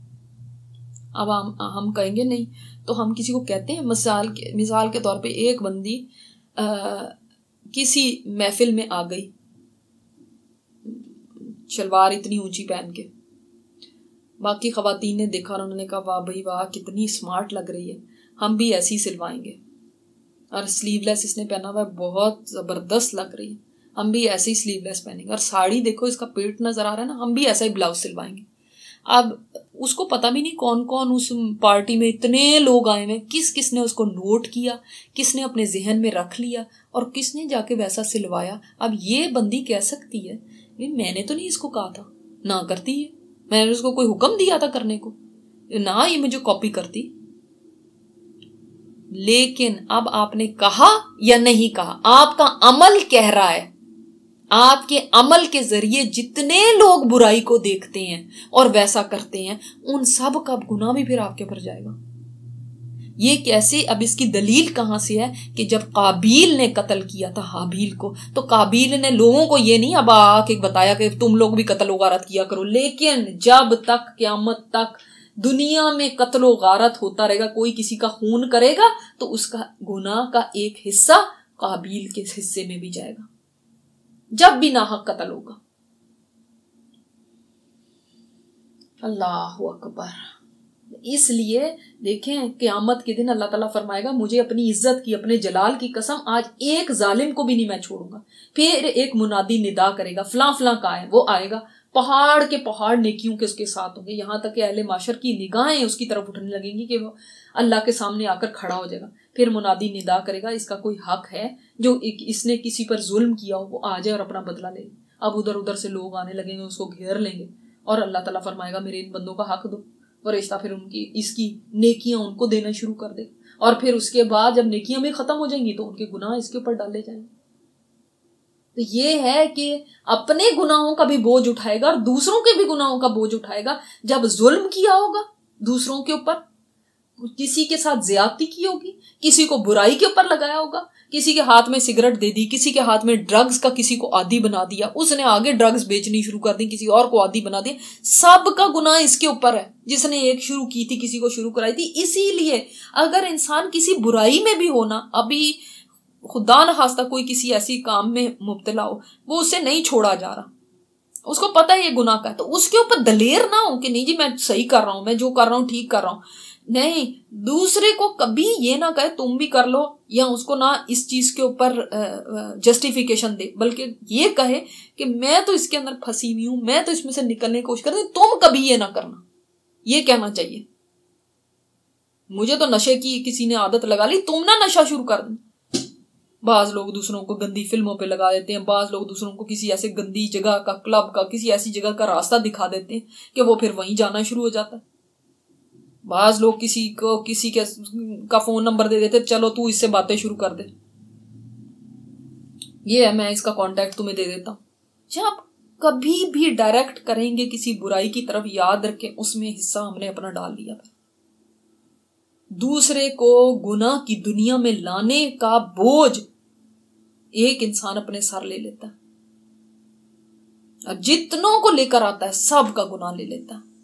اب ہم ہم کہیں گے نہیں، تو ہم کسی کو کہتے ہیں مثال کے مثال کے طور پہ ایک بندی کسی محفل میں آ گئی شلوار اتنی اونچی پہن کے، باقی خواتین نے دیکھا اور انہوں نے کہا واہ بھائی واہ کتنی اسمارٹ لگ رہی ہے، ہم بھی ایسی سلوائیں گے، اور سلیو لیس اس نے پہنا ہوا ہے بہت زبردست لگ رہی ہے، ہم بھی ایسے ہی سلیو لیس پہنیں گے، اور ساڑی دیکھو اس کا پیٹ نظر آ رہا ہے نا، ہم بھی ایسا ہی بلاؤز سلوائیں گے. اب اس کو پتا بھی نہیں کون کون اس پارٹی میں اتنے لوگ آئے ہیں، کس کس نے اس کو نوٹ کیا، کس نے اپنے ذہن میں رکھ لیا اور کس نے جا کے ویسا سلوایا. اب یہ بندی کہہ سکتی ہے میں نے تو نہیں اس کو کہا تھا، نہ کرتی ہے، میں نے اس کو کوئی حکم دیا تھا کرنے کو، نہ یہ مجھے کاپی کرتی. لیکن اب آپ نے کہا یا نہیں کہا، آپ کا عمل کہہ رہا ہے، آپ کے عمل کے ذریعے جتنے لوگ برائی کو دیکھتے ہیں اور ویسا کرتے ہیں ان سب کا گناہ بھی پھر آپ کے اوپر جائے گا. یہ کیسے؟ اب اس کی دلیل کہاں سے ہے کہ جب قابیل نے قتل کیا تھا حابیل کو، تو قابیل نے لوگوں کو یہ نہیں اب آ کے بتایا کہ تم لوگ بھی قتل و غارت کیا کرو، لیکن جب تک قیامت تک دنیا میں قتل و غارت ہوتا رہے گا، کوئی کسی کا خون کرے گا تو اس کا گناہ کا ایک حصہ قابیل کے حصے میں بھی جائے گا جب بھی ناحق قتل ہوگا. اللہ اکبر. اس لیے دیکھیں قیامت کے دن اللہ تعالیٰ فرمائے گا مجھے اپنی عزت کی، اپنے جلال کی قسم آج ایک ظالم کو بھی نہیں میں چھوڑوں گا. پھر ایک منادی ندا کرے گا فلاں فلاں کا ہے، وہ آئے گا، پہاڑ کے پہاڑ نیکیوں کے اس کے ساتھ ہوں گے، یہاں تک کہ اہل معاشر کی نگاہیں اس کی طرف اٹھنے لگیں گی کہ وہ اللہ کے سامنے آ کر کھڑا ہو جائے گا. پھر منادی ندا کرے گا اس کا کوئی حق ہے جو اس نے کسی پر ظلم کیا ہو وہ آ جائے اور اپنا بدلہ لے. اب ادھر ادھر سے لوگ آنے لگیں گے، اس کو گھیر لیں گے، اور اللہ تعالیٰ فرمائے گا میرے ان بندوں کا حق دو، فرشتہ پھر ان کی اس کی نیکیاں ان کو دینا شروع کر دے، اور پھر اس کے بعد جب نیکیاں بھی ختم ہو جائیں گی تو ان کے گناہ اس کے اوپر ڈالے جائیں گے. تو یہ ہے کہ اپنے گناہوں کا بھی بوجھ اٹھائے گا اور دوسروں کے بھی گناہوں کا بوجھ اٹھائے گا. جب ظلم کیا ہوگا دوسروں کے اوپر، کسی کے ساتھ زیادتی کی ہوگی، کسی کو برائی کے اوپر لگایا ہوگا، کسی کے ہاتھ میں سگریٹ دے دی, کسی کے ہاتھ میں ڈرگز کا کسی کو عادی بنا دیا, اس نے آگے ڈرگز بیچنی شروع کر دی, کسی اور کو عادی بنا دیا. سب کا گناہ اس کے اوپر ہے جس نے ایک شروع کی تھی, کسی کو شروع کرائی تھی. اسی لیے اگر انسان کسی برائی میں بھی ہونا, ابھی خدا نخواستہ کوئی کسی ایسی کام میں مبتلا ہو, وہ اسے نہیں چھوڑا جا رہا, اس کو پتہ ہے یہ گناہ کا ہے, تو اس کے اوپر دلیر نہ ہو کہ نہیں جی میں صحیح کر رہا ہوں, میں جو کر رہا ہوں ٹھیک کر رہا ہوں. نہیں, دوسرے کو کبھی یہ نہ کہے تم بھی کر لو, یا اس کو نہ اس چیز کے اوپر جسٹیفیکیشن دے, بلکہ یہ کہے کہ میں تو اس کے اندر پھنسی ہوئی ہوں, میں تو اس میں سے نکلنے کی کوشش کر رہی ہوں, تم کبھی یہ نہ کرنا. یہ کہنا چاہیے. مجھے تو نشے کی کسی نے عادت لگا لی, تم نہ نشہ شروع کر دیں. بعض لوگ دوسروں کو گندی فلموں پہ لگا دیتے ہیں, بعض لوگ دوسروں کو کسی ایسے گندی جگہ کا, کلب کا, کسی ایسی جگہ کا راستہ دکھا دیتے ہیں کہ وہ پھر وہیں جانا شروع ہو جاتا ہے. بعض لوگ کسی کو کسی کے کا فون نمبر دے دیتے, چلو تو اس سے باتیں شروع کر دے, یہ ہے میں اس کا کانٹیکٹ تمہیں دے دیتا ہوں. جب کبھی بھی ڈائریکٹ کریں گے کسی برائی کی طرف, یاد رکھیں اس میں حصہ ہم نے اپنا ڈال لیا. دوسرے کو گناہ کی دنیا میں لانے کا بوجھ ایک انسان اپنے سر لے لیتا ہے, اور جتنوں کو لے کر آتا ہے سب کا گناہ لے لیتا ہے.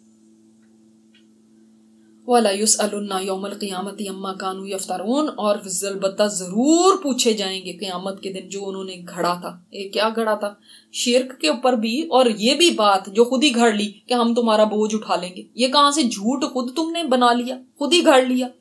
وَلَا يُسْأَلُنَّ يَوْمَ الْقِيَامَةِ عَمَّا كَانُوا يَفْتَرُونَ, اور البتہ ضرور پوچھے جائیں گے قیامت کے دن جو انہوں نے گھڑا تھا. یہ کیا گھڑا تھا؟ شرک کے اوپر بھی, اور یہ بھی بات جو خود ہی گھڑ لی کہ ہم تمہارا بوجھ اٹھا لیں گے. یہ کہاں سے جھوٹ خود تم نے بنا لیا, خود ہی گھڑ لیا.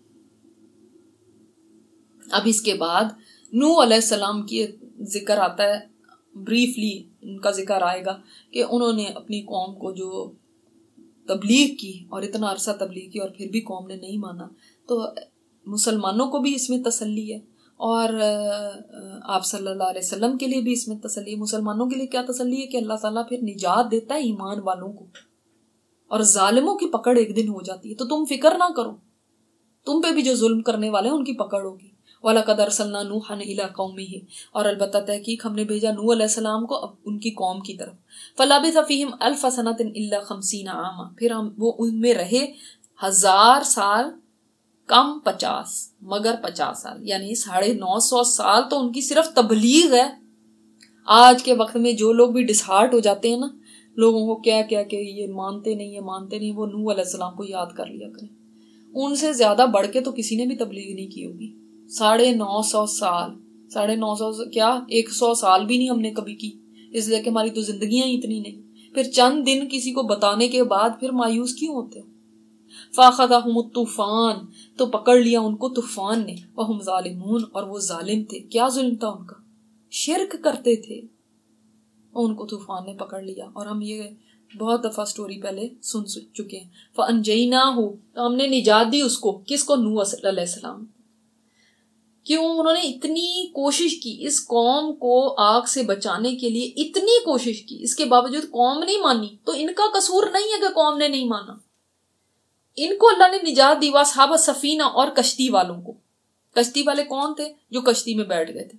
اب اس کے بعد نوح علیہ السلام کی ذکر آتا ہے, بریفلی ان کا ذکر آئے گا کہ انہوں نے اپنی قوم کو جو تبلیغ کی, اور اتنا عرصہ تبلیغ کی اور پھر بھی قوم نے نہیں مانا, تو مسلمانوں کو بھی اس میں تسلی ہے, اور آپ صلی اللہ علیہ وسلم کے لیے بھی اس میں تسلی ہے. مسلمانوں کے لیے کیا تسلی ہے کہ اللہ تعالیٰ پھر نجات دیتا ہے ایمان والوں کو, اور ظالموں کی پکڑ ایک دن ہو جاتی ہے. تو تم فکر نہ کرو, تم پہ بھی جو ظلم کرنے والے ہیں ان کی پکڑ ہوگی. وَلَقَدْ أَرْسَلْنَا نُوحًا إِلَىٰ قَوْمِهِ, اور البتہ تحقیق ہم نے بھیجا نوح علیہ السلام کو ان کی قوم کی طرف. فَلَبِثَ فِيهِمْ أَلْفَ سَنَةٍ إِلَّا خَمْسِينَ عَامًا, پھر ہم وہ ان میں رہے ہزار سال, کم پچاس, مگر پچاس سال, یعنی ساڑھے نو سو سال تو ان کی صرف تبلیغ ہے. آج کے وقت میں جو لوگ بھی ڈسہارٹ ہو جاتے ہیں نا, لوگوں کو کیا کیا کہ یہ مانتے نہیں, یہ مانتے نہیں, وہ نوح علیہ السلام کو یاد کر لیا کریں. ان سے زیادہ بڑھ کے تو کسی نے بھی تبلیغ نہیں کی ہوگی. ساڑھے نو سو سال, ساڑھے نو سو کیا ایک سو سال بھی نہیں ہم نے کبھی کی, اس لیے کہ ہماری تو زندگیاں اتنی نہیں. پھر چند دن کسی کو بتانے کے بعد پھر مایوس کیوں ہوتے ہو؟ فَأَخَذَهُمُ الطُّوفَانُ, تو پکڑ لیا ان کو طوفان نے, وَهُمْ ظَالِمُونَ, اور وہ ظالم تھے. کیا ظلم تھا ان کا؟ شرک کرتے تھے, ان کو طوفان نے پکڑ لیا. اور ہم یہ بہت دفعہ سٹوری پہلے سن چکے ہیں. فَأَنْجَيْنَاهُ, تو ہم نے نجات دی اس کو. کس کو؟ نوح علیہ السلام. کیوں؟ انہوں نے اتنی کوشش کی اس قوم کو آگ سے بچانے کے لیے, اتنی کوشش کی, اس کے باوجود قوم نہیں مانی. تو ان کا قصور نہیں ہے کہ قوم نے نہیں مانا, ان کو اللہ نے نجات دی. واصحاب سفینہ, اور کشتی والوں کو. کشتی والے کون تھے؟ جو کشتی میں بیٹھ گئے تھے.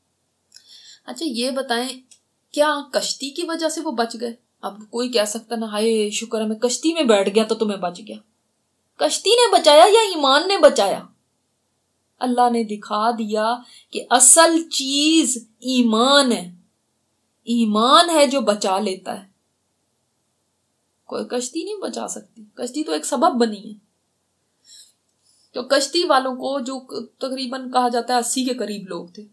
اچھا یہ بتائیں, کیا کشتی کی وجہ سے وہ بچ گئے؟ اب کوئی کہہ سکتا نا, ہائے شکر ہے میں کشتی میں بیٹھ گیا تو تمہیں بچ گیا. کشتی نے بچایا یا ایمان نے بچایا؟ اللہ نے دکھا دیا کہ اصل چیز ایمان ہے. ایمان ہے جو بچا لیتا ہے, کوئی کشتی نہیں بچا سکتی. کشتی تو ایک سبب بنی ہے. تو کشتی والوں کو, جو تقریباً کہا جاتا ہے اسی کے قریب لوگ تھے.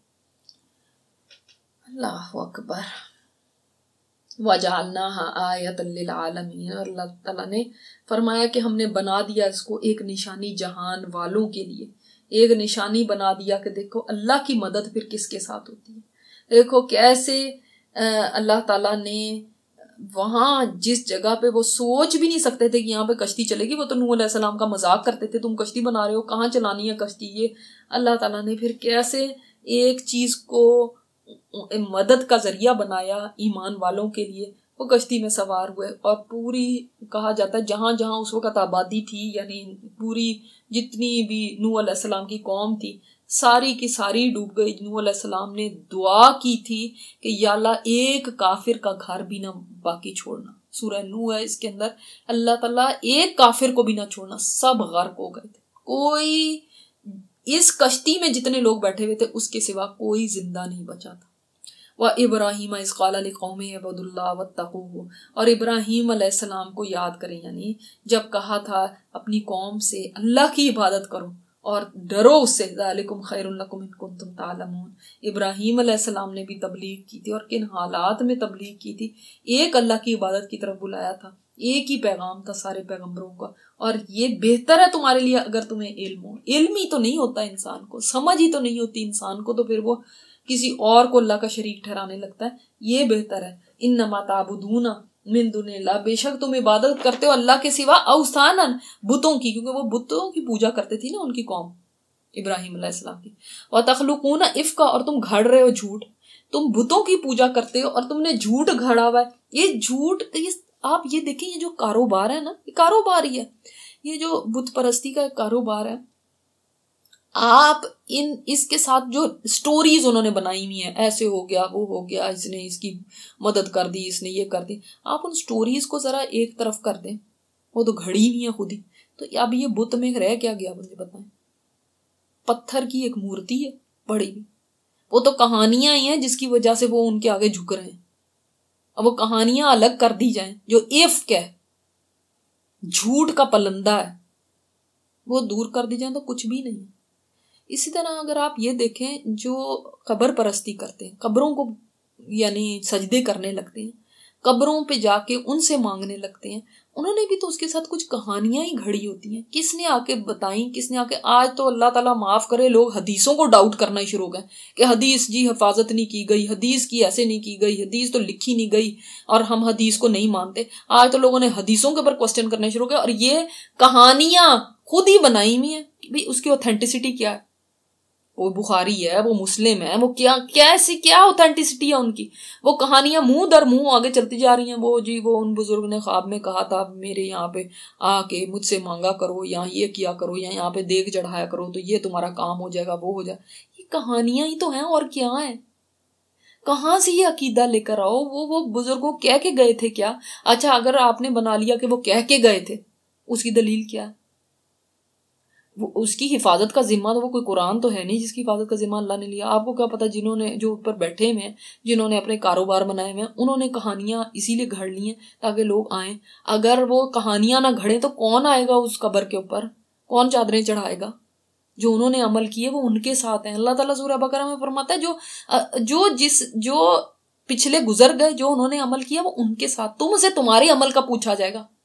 اللہ اکبر. وَجَعَلْنَاهَا آیَةً لِلْعَالَمِينَ, اور اللہ تعالیٰ نے فرمایا کہ ہم نے بنا دیا اس کو ایک نشانی جہان والوں کے لیے. ایک نشانی بنا دیا کہ دیکھو اللہ کی مدد پھر کس کے ساتھ ہوتی ہے. دیکھو کیسے اللہ تعالیٰ نے وہاں جس جگہ پہ وہ سوچ بھی نہیں سکتے تھے کہ یہاں پہ کشتی چلے گی, وہ تو نوح علیہ السلام کا مذاق کرتے تھے, تم کشتی بنا رہے ہو, کہاں چلانی ہے کشتی. یہ اللہ تعالیٰ نے پھر کیسے ایک چیز کو مدد کا ذریعہ بنایا ایمان والوں کے لیے. وہ کشتی میں سوار ہوئے, اور پوری کہا جاتا ہے جہاں جہاں اس وقت آبادی تھی, یعنی پوری جتنی بھی نوح علیہ السلام کی قوم تھی, ساری کی ساری ڈوب گئی. نوح علیہ السلام نے دعا کی تھی کہ یا اللہ ایک کافر کا گھر بھی نہ باقی چھوڑنا. سورہ نوح ہے, اس کے اندر اللہ تعالیٰ ایک کافر کو بھی نہ چھوڑنا, سب غرق ہو گئے تھے. کوئی اس کشتی میں جتنے لوگ بیٹھے ہوئے تھے اس کے سوا کوئی زندہ نہیں بچا تھا. وَإِبْرَاهِيمَ إِذْ قَالَ لِقَوْمِهِ اعْبُدُوا اللَّهَ وَاتَّقُوهُ، اور ابراہیم علیہ السلام کو یاد کریں، یعنی جب کہا تھا اپنی قوم سے اللہ کی عبادت کرو اور ڈرو اس سے. ذَلِكُمْ خَيْرٌ لَكُمْ إِن كُنتُمْ تَعْلَمُونَ. ابراہیم علیہ السلام نے بھی تبلیغ کی تھی، اور کن حالات میں تبلیغ کی تھی. ایک اللہ کی عبادت کی طرف بلایا تھا، ایک ہی پیغام تھا سارے پیغمبروں کا، اور یہ بہتر ہے تمہارے لیے اگر تمہیں علم ہو. علم ہی تو نہیں ہوتا انسان کو، سمجھ ہی تو نہیں ہوتی انسان کو، تو پھر وہ کسی اور کو اللہ کا شریک ٹھہرانے لگتا ہے. یہ بہتر ہے. انما تعبدون من دون اللہ، بے شک تم عبادت کرتے ہو اللہ کے سوا اوثانا، بتوں کی، کیونکہ وہ بتوں کی پوجا کرتے تھی نا ان کی قوم ابراہیم علیہ السلام کی. وتخلقون افکا، اور تم گھڑ رہے ہو جھوٹ. تم بتوں کی پوجا کرتے ہو اور تم نے جھوٹ گھڑا ہوا ہے. یہ جھوٹ، یہ آپ یہ دیکھیں، یہ جو کاروبار ہے نا، یہ کاروبار ہی ہے. یہ جو بت پرستی کا کاروبار ہے، آپ ان اس کے ساتھ جو سٹوریز انہوں نے بنائی ہوئی ہیں، ایسے ہو گیا، وہ ہو گیا، اس نے اس کی مدد کر دی، اس نے یہ کر دی، آپ ان سٹوریز کو ذرا ایک طرف کر دیں. وہ تو گھڑی ہوئی ہیں خود ہی. تو اب یہ بت میں رہ کیا گیا مجھے بتائیں؟ پتھر کی ایک مورتی ہے بڑی ہوئی. وہ تو کہانیاں ہی ہیں جس کی وجہ سے وہ ان کے آگے جھک رہے ہیں. اب وہ کہانیاں الگ کر دی جائیں، جو افک ہے، جھوٹ کا پلندہ ہے، وہ دور کر دی جائیں تو کچھ بھی نہیں. اسی طرح اگر آپ یہ دیکھیں، جو قبر پرستی کرتے ہیں، قبروں کو یعنی سجدے کرنے لگتے ہیں، قبروں پہ جا کے ان سے مانگنے لگتے ہیں، انہوں نے بھی تو اس کے ساتھ کچھ کہانیاں ہی گھڑی ہوتی ہیں. کس نے آ کے بتائیں، کس نے آ کے، آج تو اللہ تعالیٰ معاف کرے، لوگ حدیثوں کو ڈاؤٹ کرنا ہی شروع ہو گئے کہ حدیث جی حفاظت نہیں کی گئی، حدیث کی ایسے نہیں کی گئی، حدیث تو لکھی نہیں گئی اور ہم حدیث کو نہیں مانتے. آج تو لوگوں نے حدیثوں کے اوپر کوسچن کرنے شروع کیا، اور یہ کہانیاں خود ہی بنائی ہوئی ہیں. بھی اس کی اوتھینٹسٹی کیا ہے؟ وہ بخاری ہے، وہ مسلم ہے، وہ کیا کیسی کیا اوتھینٹسٹی ہے ان کی؟ وہ کہانیاں منہ در منہ آگے چلتی جا رہی ہیں. وہ جی وہ ان بزرگ نے خواب میں کہا تھا میرے یہاں پہ آ کے مجھ سے مانگا کرو، یا یہ کیا کرو، یا یہاں پہ دیگ چڑھایا کرو تو یہ تمہارا کام ہو جائے گا، وہ ہو جائے. یہ کہانیاں ہی تو ہیں، اور کیا ہیں؟ کہاں سے یہ عقیدہ لے کر آؤ؟ وہ وہ بزرگوں کہہ کے گئے تھے کیا؟ اچھا اگر آپ نے بنا لیا کہ وہ کہہ کے گئے تھے، اس کی دلیل کیا ہے؟ وہ اس کی حفاظت کا ذمہ تو وہ کوئی قرآن تو ہے نہیں جس کی حفاظت کا ذمہ اللہ نے لیا. آپ کو کیا پتا جنہوں نے جو اوپر بیٹھے ہوئے ہیں، جنہوں نے اپنے کاروبار بنائے ہوئے ہیں، انہوں نے کہانیاں اسی لیے گھڑ لی ہیں تاکہ لوگ آئیں. اگر وہ کہانیاں نہ گھڑیں تو کون آئے گا اس قبر کے اوپر؟ کون چادریں چڑھائے گا؟ جو انہوں نے عمل کیے وہ ان کے ساتھ ہیں. اللہ تعالیٰ سورہ بقرہ میں فرماتا ہے جو جو جس جو پچھلے گزر گئے، جو انہوں نے عمل کیا وہ ان کے ساتھ، تم سے تمہارے عمل کا پوچھا جائے گا.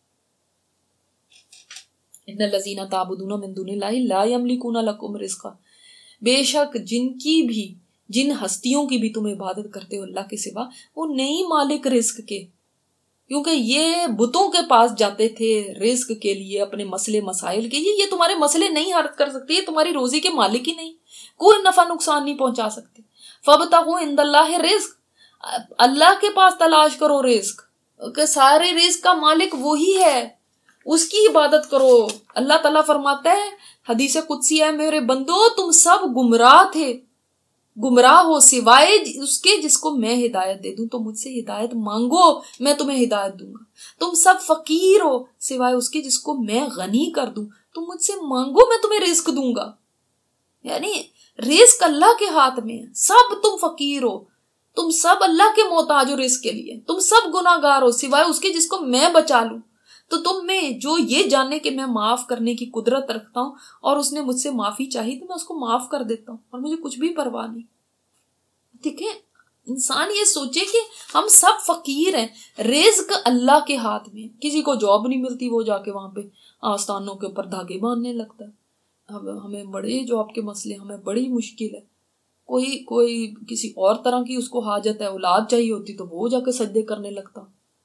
ان الذین تعبدون من دون اللہ لا یملکون لکم رزقا، بے شک جن کی بھی جن ہستیوں کی بھی تم عبادت کرتے ہو اللہ کے سوا، وہ نہیں مالک رزق کے، کیونکہ یہ بتوں کے پاس جاتے تھے رزق کے لیے، اپنے مسئلے مسائل کے لیے. یہ تمہارے مسئلے نہیں حل کر سکتے، یہ تمہاری روزی کے مالک ہی نہیں، کوئی نفع نقصان نہیں پہنچا سکتے. فابتغوا عند اللہ رزق، اللہ کے پاس تلاش کرو رزق، کہ سارے رزق کا مالک وہی ہے، اس کی عبادت کرو. اللہ تعالیٰ فرماتا ہے حدیث قدسی ہے، میرے بندو تم سب گمراہ تھے، گمراہ ہو سوائے اس کے جس کو میں ہدایت دے دوں. تو مجھ سے ہدایت مانگو، میں تمہیں ہدایت دوں گا. تم سب فقیر ہو سوائے اس کے جس کو میں غنی کر دوں. تم مجھ سے مانگو، میں تمہیں رزق دوں گا. یعنی رزق اللہ کے ہاتھ میں ہے. سب تم فقیر ہو، تم سب اللہ کے محتاج ہو رزق کے لیے. تم سب گناہ گار ہو سوائے اس کے جس کو میں بچا لوں. تو تم میں جو یہ جاننے کہ میں معاف کرنے کی قدرت رکھتا ہوں اور اس نے مجھ سے معافی چاہی تو میں اس کو معاف کر دیتا ہوں، اور مجھے کچھ بھی پرواہ نہیں. ٹھیک ہے، انسان یہ سوچے کہ ہم سب فقیر ہیں، رزق اللہ کے ہاتھ میں. کسی کو جاب نہیں ملتی، وہ جا کے وہاں پہ آستانوں کے اوپر دھاگے باندھنے لگتا ہے. اب ہمیں بڑے جاب کے مسئلے، ہمیں بڑی مشکل ہے. کوئی کوئی کسی اور طرح کی اس کو حاجت ہے، اولاد چاہیے ہوتی تو وہ جا کے سجدے کرنے لگتا.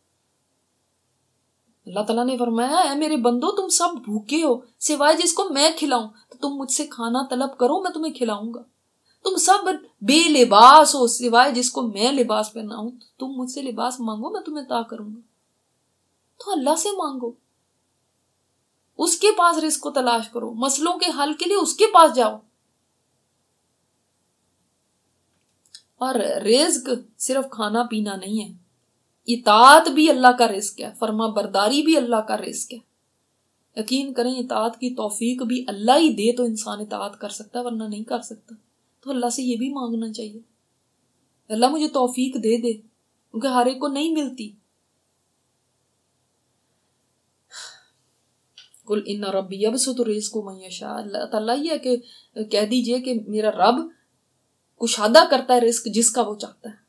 اللہ تعالیٰ نے فرمایا اے میرے بندو تم سب بھوکے ہو سوائے جس کو میں کھلاؤں، تو تم مجھ سے کھانا طلب کرو، میں تمہیں کھلاؤں گا. تم سب بے لباس ہو سوائے جس کو میں لباس پہناؤں، تو تم مجھ سے لباس مانگو، میں تمہیں عطا کروں گا. تو اللہ سے مانگو، اس کے پاس رزق کو تلاش کرو، مسئلوں کے حل کے لیے اس کے پاس جاؤ. اور رزق صرف کھانا پینا نہیں ہے، اطاعت بھی اللہ کا رزق ہے، فرما برداری بھی اللہ کا رزق ہے. یقین کریں اطاعت کی توفیق بھی اللہ ہی دے تو انسان اطاعت کر سکتا ہے، ورنہ نہیں کر سکتا. تو اللہ سے یہ بھی مانگنا چاہیے، اللہ مجھے توفیق دے دے، کیونکہ ہر ایک کو نہیں ملتی. قل ان ربی یبسط الرزق من یشاء، اللہ تعالیٰ یہ ہے کہ کہہ دیجئے کہ میرا رب کشادہ کرتا ہے رزق جس کا وہ چاہتا ہے.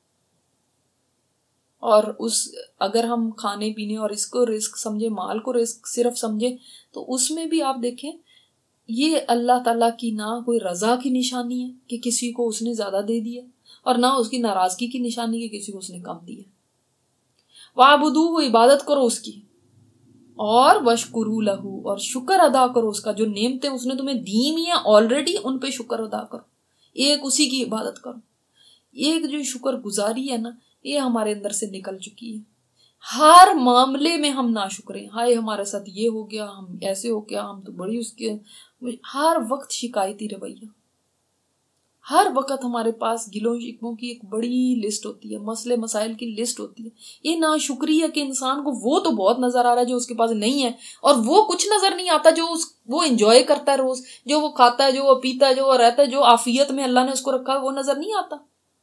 اور اس اگر ہم کھانے پینے اور اس کو رزق سمجھے، مال کو رزق صرف سمجھے، تو اس میں بھی آپ دیکھیں یہ اللہ تعالیٰ کی نہ کوئی رضا کی نشانی ہے کہ کسی کو اس نے زیادہ دے دیا، اور نہ اس کی ناراضگی کی نشانی کہ کسی کو اس نے کم دیا. وَاعْبُدُوهُ، عبادت کرو اس کی، اور وَاشْكُرُوا لَهُ، اور شکر ادا کرو اس کا. جو نعمتیں اس نے تمہیں دی ہوئی ہیں آلریڈی، ان پہ شکر ادا کرو، ایک اسی کی عبادت کرو. ایک جو شکر گزاری ہے نا، یہ ہمارے اندر سے نکل چکی ہے. ہر معاملے میں ہم ناشکر ہیں، ہائے ہمارے ساتھ یہ ہو گیا، ہم ایسے ہو گیا، ہم تو بڑی اس کے، ہر وقت شکایتی رویہ. ہر وقت ہمارے پاس گلوں شکووں کی ایک بڑی لسٹ ہوتی ہے، مسئلے مسائل کی لسٹ ہوتی ہے. یہ ناشکری ہے کہ انسان کو وہ تو بہت نظر آ رہا ہے جو اس کے پاس نہیں ہے، اور وہ کچھ نظر نہیں آتا جو اس وہ انجوائے کرتا ہے روز، جو وہ کھاتا ہے، جو وہ پیتا ہے، جو وہ رہتا ہے، جو عافیت میں اللہ نے اس کو رکھا ہے، وہ نظر نہیں آتا.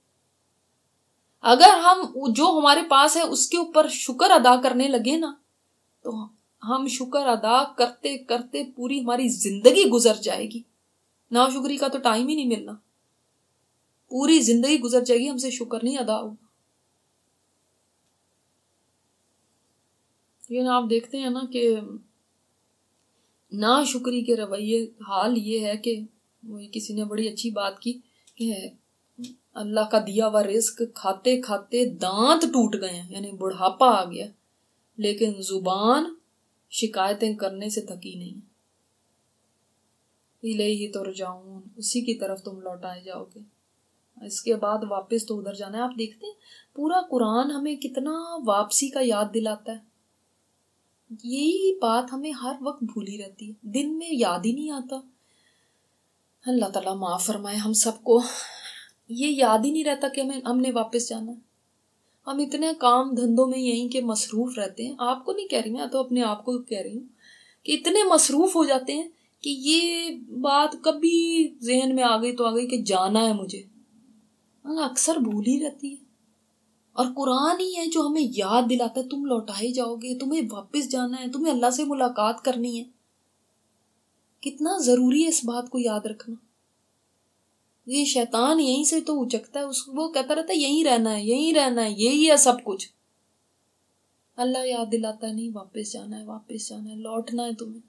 اگر ہم جو ہمارے پاس ہے اس کے اوپر شکر ادا کرنے لگے نا، تو ہم شکر ادا کرتے کرتے پوری ہماری زندگی گزر جائے گی. ناشکری کا تو ٹائم ہی نہیں ملنا، پوری زندگی گزر جائے گی، ہم سے شکر نہیں ادا ہوگا. لیکن آپ دیکھتے ہیں نا کہ ناشکری کے رویے، حال یہ ہے کہ کسی نے بڑی اچھی بات کی کہ اللہ کا دیا ہوا رزق کھاتے کھاتے دانت ٹوٹ گئے ہیں، یعنی بڑھاپا آ گیا، لیکن زبان شکایتیں کرنے سے تھکی نہیں. الیہ ترجعون، اسی کی طرف تم لوٹائے جاؤ گے، اس کے بعد واپس تو ادھر جانا ہے. آپ دیکھتے ہیں پورا قرآن ہمیں کتنا واپسی کا یاد دلاتا ہے. یہی بات ہمیں ہر وقت بھولی رہتی ہے، دن میں یاد ہی نہیں آتا. اللہ تعالیٰ معاف فرمائے ہم سب کو، یہ یاد ہی نہیں رہتا کہ ہمیں ہم نے واپس جانا ہے. ہم اتنے کام دھندوں میں یہیں کے مصروف رہتے ہیں. آپ کو نہیں کہہ رہی، میں تو اپنے آپ کو کہہ رہی ہوں کہ اتنے مصروف ہو جاتے ہیں کہ یہ بات کبھی ذہن میں آ گئی تو آ گئی کہ جانا ہے مجھے، اکثر بھول ہی رہتی ہے. اور قرآن ہی ہے جو ہمیں یاد دلاتا ہے تم لوٹائے جاؤ گے، تمہیں واپس جانا ہے، تمہیں اللہ سے ملاقات کرنی ہے. کتنا ضروری ہے اس بات کو یاد رکھنا. یہ شیطان یہیں سے تو اچکتا ہے، اس وہ کہتا رہتا ہے یہیں رہنا ہے، یہیں رہنا ہے، یہی ہے سب کچھ. اللہ یاد دلاتا ہے نہیں، واپس جانا ہے، واپس جانا ہے، لوٹنا ہے تمہیں.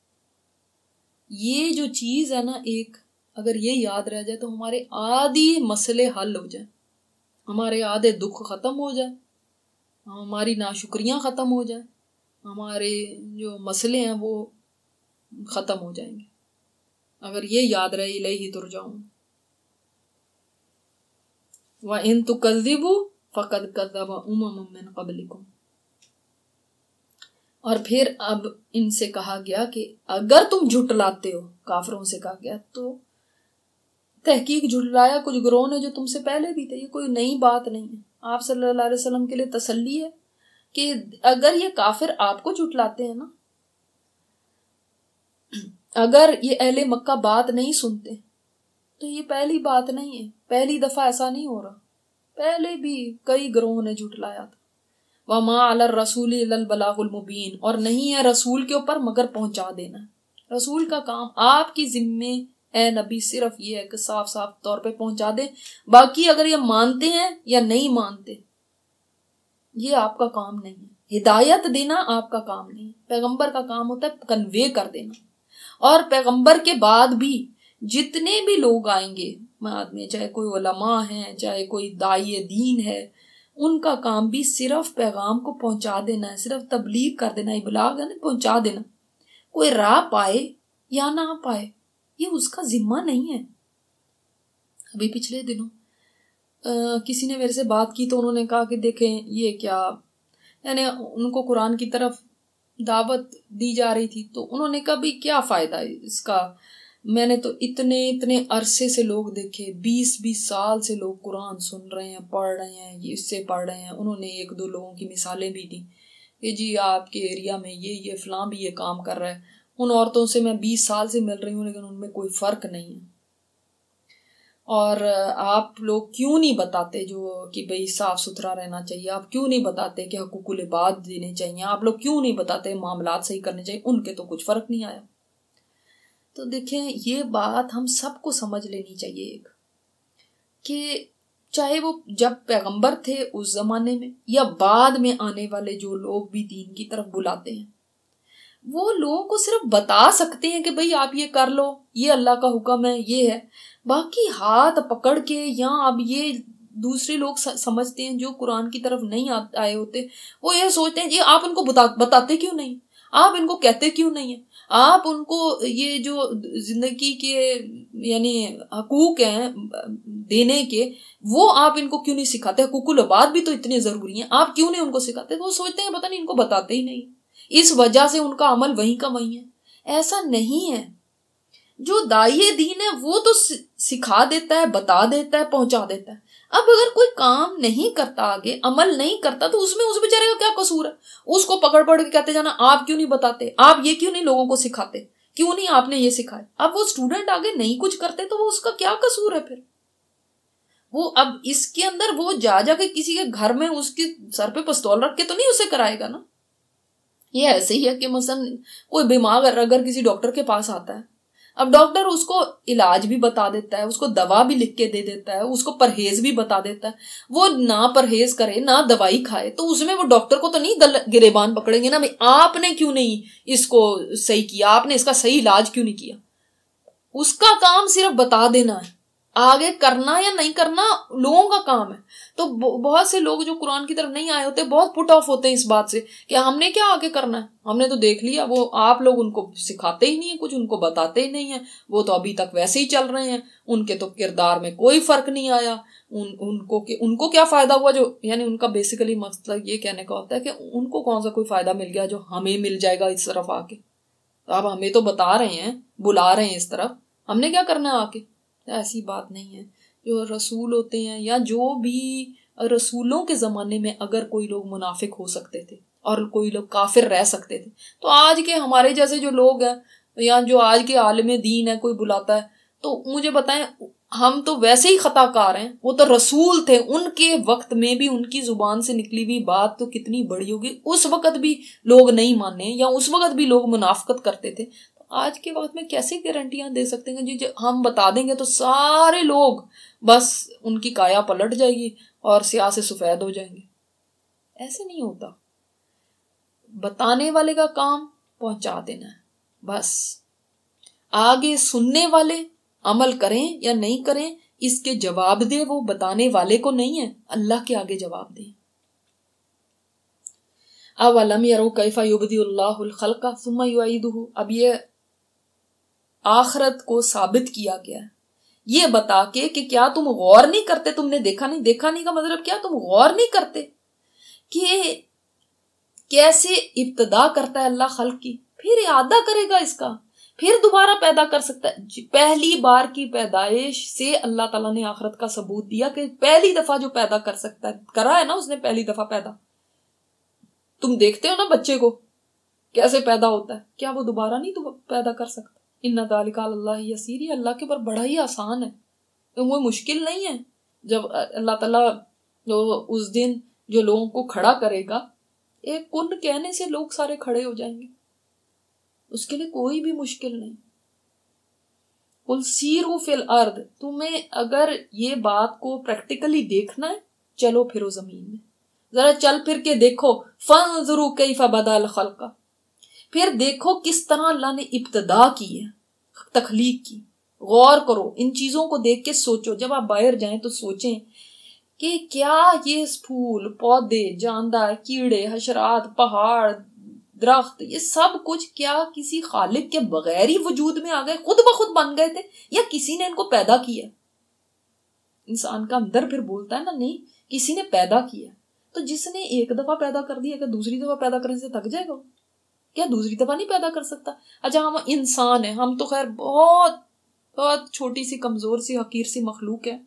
یہ جو چیز ہے نا ایک، اگر یہ یاد رہ جائے تو ہمارے آدھی مسئلے حل ہو جائیں، ہمارے آدھے دکھ ختم ہو جائیں، ہماری ناشکریاں ختم ہو جائیں، ہمارے جو مسئلے ہیں وہ ختم ہو جائیں گے اگر یہ یاد رہے الیہ ترجعون. وَإِن تُكَذِّبُوا فَقَدْ كَذَّبَ أُمَمٌ مِّن قَبْلِكُمْ. اور پھر اب ان سے کہا گیا کہ اگر تم جھٹلاتے ہو، کافروں سے کہا گیا، تو تحقیق جھٹلایا کچھ گروہ نے جو تم سے پہلے بھی تھے. یہ کوئی نئی بات نہیں ہے. آپ صلی اللہ علیہ وسلم کے لیے تسلی ہے کہ اگر یہ کافر آپ کو جھٹلاتے ہیں نا، اگر یہ اہل مکہ بات نہیں سنتے تو یہ پہلی بات نہیں ہے، پہلی دفعہ ایسا نہیں ہو رہا، پہلے بھی کئی گروہوں نے جھٹلایا تھا. وَمَا عَلَى الرَّسُولِ إِلَّا الْبَلَاغُ الْمُبِينُ، اور نہیں ہے رسول کے اوپر مگر پہنچا دینا. رسول کا کام، آپ کی ذمے اے نبی صرف یہ ہے کہ صاف صاف طور پہ پہنچا دیں. باقی اگر یہ مانتے ہیں یا نہیں مانتے یہ آپ کا کام نہیں ہے. ہدایت دینا آپ کا کام نہیں ہے. پیغمبر کا کام ہوتا ہے کنوے کر دینا. اور پیغمبر کے بعد بھی جتنے بھی لوگ آئیں گے بعد میں، چاہے کوئی علماء ہیں، چاہے کوئی داعی دین ہے، ان کا کام بھی صرف پیغام کو پہنچا دینا ہے، صرف تبلیغ کر دینا. ابلاغ ہے نا، پہنچا دینا. کوئی راہ پائے یا نہ پائے یہ اس کا ذمہ نہیں ہے. ابھی پچھلے دنوں آ, کسی نے میرے سے بات کی تو انہوں نے کہا کہ دیکھیں یہ کیا، یعنی ان کو قرآن کی طرف دعوت دی جا رہی تھی تو انہوں نے کہا بھی کیا فائدہ ہے اس کا، میں نے تو اتنے اتنے عرصے سے لوگ دیکھے، بیس بیس سال سے لوگ قرآن سن رہے ہیں، پڑھ رہے ہیں، یہ اس سے پڑھ رہے ہیں. انہوں نے ایک دو لوگوں کی مثالیں بھی دیں کہ جی آپ کے ایریا میں یہ یہ فلاں بھی یہ کام کر رہا ہے. ان عورتوں سے میں بیس سال سے مل رہی ہوں لیکن ان میں کوئی فرق نہیں ہے. اور آپ لوگ کیوں نہیں بتاتے جو کہ بھئی صاف ستھرا رہنا چاہیے، آپ کیوں نہیں بتاتے کہ حقوق العباد دینے چاہیے، آپ لوگ کیوں نہیں بتاتے معاملات صحیح کرنے چاہیے، ان کے تو کچھ فرق نہیں آیا. تو دیکھیں یہ بات ہم سب کو سمجھ لینی چاہیے ایک، کہ چاہے وہ جب پیغمبر تھے اس زمانے میں یا بعد میں آنے والے جو لوگ بھی دین کی طرف بلاتے ہیں، وہ لوگوں کو صرف بتا سکتے ہیں کہ بھئی آپ یہ کر لو، یہ اللہ کا حکم ہے، یہ ہے. باقی ہاتھ پکڑ کے یا اب یہ دوسرے لوگ سمجھتے ہیں جو قرآن کی طرف نہیں آئے ہوتے، وہ یہ سوچتے ہیں جی آپ ان کو بتاتے کیوں نہیں، آپ ان کو کہتے کیوں نہیں ہیں، آپ ان کو یہ جو زندگی کے یعنی حقوق ہیں دینے کے وہ آپ ان کو کیوں نہیں سکھاتے، حقوق العباد بھی تو اتنے ضروری ہیں، آپ کیوں نہیں ان کو سکھاتے. وہ سوچتے ہیں پتہ نہیں ان کو بتاتے ہی نہیں، اس وجہ سے ان کا عمل وہیں کا وہیں ہے. ایسا نہیں ہے. جو داعی دین ہے وہ تو سکھا دیتا ہے، بتا دیتا ہے، پہنچا دیتا ہے. اب اگر کوئی کام نہیں کرتا، آگے عمل نہیں کرتا، تو اس میں اس بیچارے کا کیا قصور ہے؟ اس کو پکڑ پکڑ کے کہتے جانا آپ کیوں نہیں بتاتے، آپ یہ کیوں نہیں لوگوں کو سکھاتے، کیوں نہیں آپ نے یہ سکھایا. اب وہ اسٹوڈنٹ آگے نہیں کچھ کرتے تو وہ اس کا کیا قصور ہے پھر؟ وہ اب اس کے اندر وہ جا جا کے کسی کے گھر میں اس کے سر پہ پستول رکھ کے تو نہیں اسے کرائے گا نا. یہ ایسے ہی ہے کہ مثلا کوئی بیمار اگر کسی ڈاکٹر کے پاس آتا ہے، اب ڈاکٹر اس کو علاج بھی بتا دیتا ہے، اس کو دوا بھی لکھ کے دے دیتا ہے، اس کو پرہیز بھی بتا دیتا ہے. وہ نہ پرہیز کرے نہ دوائی کھائے تو اس میں وہ ڈاکٹر کو تو نہیں گریبان پکڑیں گے نا، آپ نے کیوں نہیں اس کو صحیح کیا، آپ نے اس کا صحیح علاج کیوں نہیں کیا. اس کا کام صرف بتا دینا ہے، آگے کرنا یا نہیں کرنا لوگوں کا کام ہے. تو بہت سے لوگ جو قرآن کی طرف نہیں آئے ہوتے بہت پٹ آف ہوتے ہیں اس بات سے کہ ہم نے کیا آگے کرنا ہے، ہم نے تو دیکھ لیا، وہ آپ لوگ ان کو سکھاتے ہی نہیں ہیں، کچھ ان کو بتاتے ہی نہیں ہیں، وہ تو ابھی تک ویسے ہی چل رہے ہیں، ان کے تو کردار میں کوئی فرق نہیں آیا. ان ان کو ان کو کیا فائدہ ہوا، جو یعنی ان کا بیسیکلی مطلب یہ کہنے کا ہوتا ہے کہ ان کو کون سا کوئی فائدہ مل گیا جو ہمیں مل جائے گا اس طرف آ کے. آپ ہمیں تو بتا رہے ہیں، بلا رہے ہیں اس طرف، ہم نے کیا کرنا ہے آ کے. ایسی بات نہیں ہے. جو رسول ہوتے ہیں یا جو بھی رسولوں کے زمانے میں اگر کوئی لوگ منافق ہو سکتے تھے اور کوئی لوگ کافر رہ سکتے تھے، تو آج کے ہمارے جیسے جو لوگ ہیں یا جو آج کے عالم دین ہے کوئی بلاتا ہے تو مجھے بتائیں ہم تو ویسے ہی خطا کار ہیں. وہ تو رسول تھے، ان کے وقت میں بھی ان کی زبان سے نکلی ہوئی بات تو کتنی بڑی ہوگی، اس وقت بھی لوگ نہیں مانے یا اس وقت بھی لوگ منافقت کرتے تھے. آج کے وقت میں کیسے گارنٹیاں دے سکتے ہیں جی ہم بتا دیں گے تو سارے لوگ بس ان کی کایا پلٹ جائے گی اور سیاہ سے سفید ہو جائیں گے؟ ایسے نہیں ہوتا. بتانے والے کا کام پہنچا دینا ہے بس. آگے سننے والے عمل کریں یا نہیں کریں اس کے جواب دے وہ بتانے والے کو نہیں ہے، اللہ کے آگے جواب دیں. اولم یروا کیف یبدئ اللہ الخلق ثم یعیدہ، اب یہ آخرت کو ثابت کیا گیا ہے یہ بتا کے کہ کیا تم غور نہیں کرتے، تم نے دیکھا نہیں. دیکھا نہیں کا مطلب کیا، تم غور نہیں کرتے کہ کیسے ابتدا کرتا ہے اللہ خلق کی، پھر اعادہ کرے گا اس کا، پھر دوبارہ پیدا کر سکتا ہے. پہلی بار کی پیدائش سے اللہ تعالیٰ نے آخرت کا ثبوت دیا کہ پہلی دفعہ جو پیدا کر سکتا ہے، کرا ہے نا اس نے پہلی دفعہ پیدا. تم دیکھتے ہو نا بچے کو کیسے پیدا ہوتا ہے، کیا وہ دوبارہ نہیں تو پیدا کر سکتا؟ ان ذالک علی اللہ یسیر، یہ اللہ کے اوپر بڑا ہی آسان ہے، وہ مشکل نہیں ہے. جب اللہ تعالیٰ جو اس دن جو لوگوں کو کھڑا کرے گا، ایک کن کہنے سے لوگ سارے کھڑے ہو جائیں گے، اس کے لیے کوئی بھی مشکل نہیں. قل سیروا فی الارض، تمہیں اگر یہ بات کو پریکٹیکلی دیکھنا ہے چلو پھرو زمین میں، ذرا چل پھر کے دیکھو. فانظروا کیف بدأ الخلق، پھر دیکھو کس طرح اللہ نے ابتدا کی ہے تخلیق کی. غور کرو ان چیزوں کو دیکھ کے سوچو. جب آپ باہر جائیں تو سوچیں کہ کیا یہ پھول پودے جاندار کیڑے حشرات پہاڑ درخت یہ سب کچھ کیا کسی خالق کے بغیر ہی وجود میں آ گئے، خود بخود بن گئے تھے، یا کسی نے ان کو پیدا کیا؟ انسان کا اندر پھر بولتا ہے نا نہیں کسی نے پیدا کیا. تو جس نے ایک دفعہ پیدا کر دیا کہ دوسری دفعہ پیدا کرنے سے تھک جائے گا؟ کیا دوسری دفعہ نہیں پیدا کر سکتا؟ اچھا ہم انسان ہیں، ہم تو خیر بہت بہت چھوٹی سی کمزور سی حقیر سی مخلوق ہے،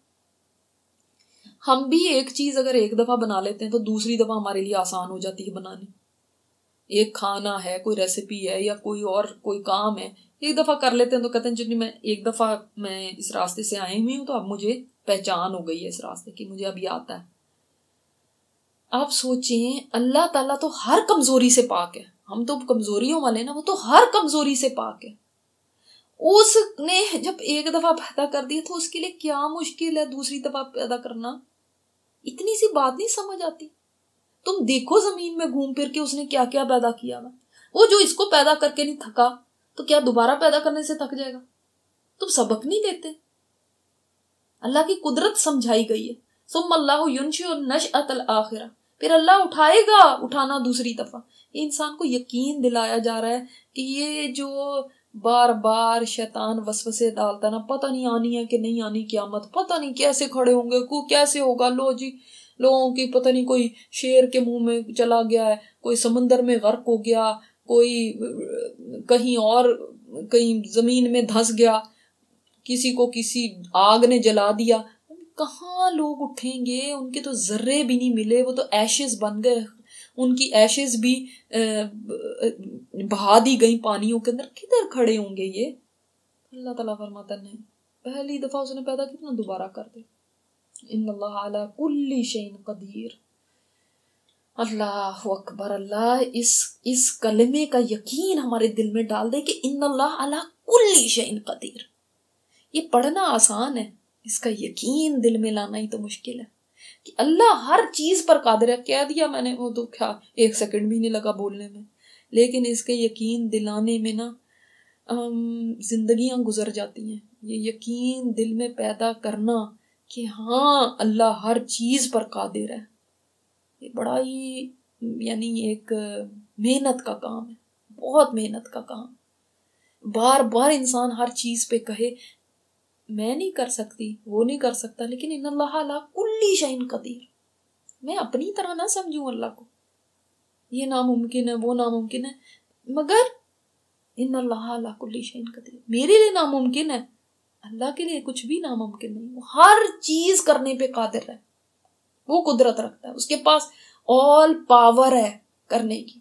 ہم بھی ایک چیز اگر ایک دفعہ بنا لیتے ہیں تو دوسری دفعہ ہمارے لیے آسان ہو جاتی ہے بنانی. ایک کھانا ہے، کوئی ریسیپی ہے یا کوئی اور کوئی کام ہے، ایک دفعہ کر لیتے ہیں تو کہتے ہیں جی میں ایک دفعہ میں اس راستے سے آئی ہوئی ہوں تو اب مجھے پہچان ہو گئی ہے اس راستے کی، مجھے اب یہ آتا ہے۔ آپ سوچیں اللہ تعالیٰ تو ہر کمزوری سے پاک ہے، ہم تو کمزوریوں والے نا، وہ تو ہر کمزوری سے پاک ہے۔ اس نے جب ایک دفعہ پیدا کر دیا تو اس کے لیے کیا مشکل ہے دوسری دفعہ پیدا کرنا؟ اتنی سی بات نہیں سمجھ آتی؟ تم دیکھو زمین میں گھوم پھر کے اس نے کیا کیا پیدا کیا ہوا، وہ جو اس کو پیدا کر کے نہیں تھکا تو کیا دوبارہ پیدا کرنے سے تھک جائے گا؟ تم سبق نہیں دیتے؟ اللہ کی قدرت سمجھائی گئی ہے، ثم اللہ ینشئ النشأۃ الآخرہ، پھر اللہ اٹھائے گا اٹھانا دوسری دفعہ۔ یہ انسان کو یقین دلایا جا رہا ہے کہ یہ جو بار بار شیطان وسوسے ڈالتا نا، پتہ نہیں آنی ہے کہ نہیں آنی قیامت، پتہ نہیں کیسے کھڑے ہوں گے، کو کیسے ہوگا، لو جی لوگوں کی پتہ نہیں کوئی شیر کے منہ میں چلا گیا ہے، کوئی سمندر میں غرق ہو گیا، کوئی کہیں اور کہیں زمین میں دھس گیا، کسی کو کسی آگ نے جلا دیا۔ کہاں لوگ اٹھیں گے؟ ان کے تو ذرے بھی نہیں ملے، وہ تو ایشز بن گئے، ان کی ایشز بھی بہا دی گئی پانیوں کے اندر، کدھر کھڑے ہوں گے یہ؟ اللہ تعالیٰ فرماتا نہیں، پہلی دفعہ اس نے پیدا کیا نا دوبارہ کر دے۔ ان اللہ علی کل شیء قدیر۔ اللہ اکبر، اللہ اس اس کلمے کا یقین ہمارے دل میں ڈال دے کہ ان اللہ علی کل شیء قدیر۔ یہ پڑھنا آسان ہے، اس کا یقین دل میں لانا ہی تو مشکل ہے کہ اللہ ہر چیز پر قادر ہے۔ کہہ دیا میں نے، وہ تو کیا ایک سیکنڈ بھی نہیں لگا بولنے میں، لیکن اس کے یقین دلانے میں نا زندگیاں گزر جاتی ہیں۔ یہ یقین دل میں پیدا کرنا کہ ہاں اللہ ہر چیز پر قادر ہے، یہ بڑا ہی یعنی ایک محنت کا کام ہے، بہت محنت کا کام۔ بار بار انسان ہر چیز پہ کہے میں نہیں کر سکتی، وہ نہیں کر سکتا، لیکن ان اللہ علی کل شیء قدیر، میں اپنی طرح نہ سمجھوں اللہ کو، یہ ناممکن ہے وہ ناممکن ہے، مگر ان اللہ علی کل شیء قدیر میرے لیے ناممکن ہے، اللہ کے لیے کچھ بھی ناممکن نہیں، وہ ہر چیز کرنے پہ قادر ہے، وہ قدرت رکھتا ہے، اس کے پاس آل پاور ہے کرنے کی۔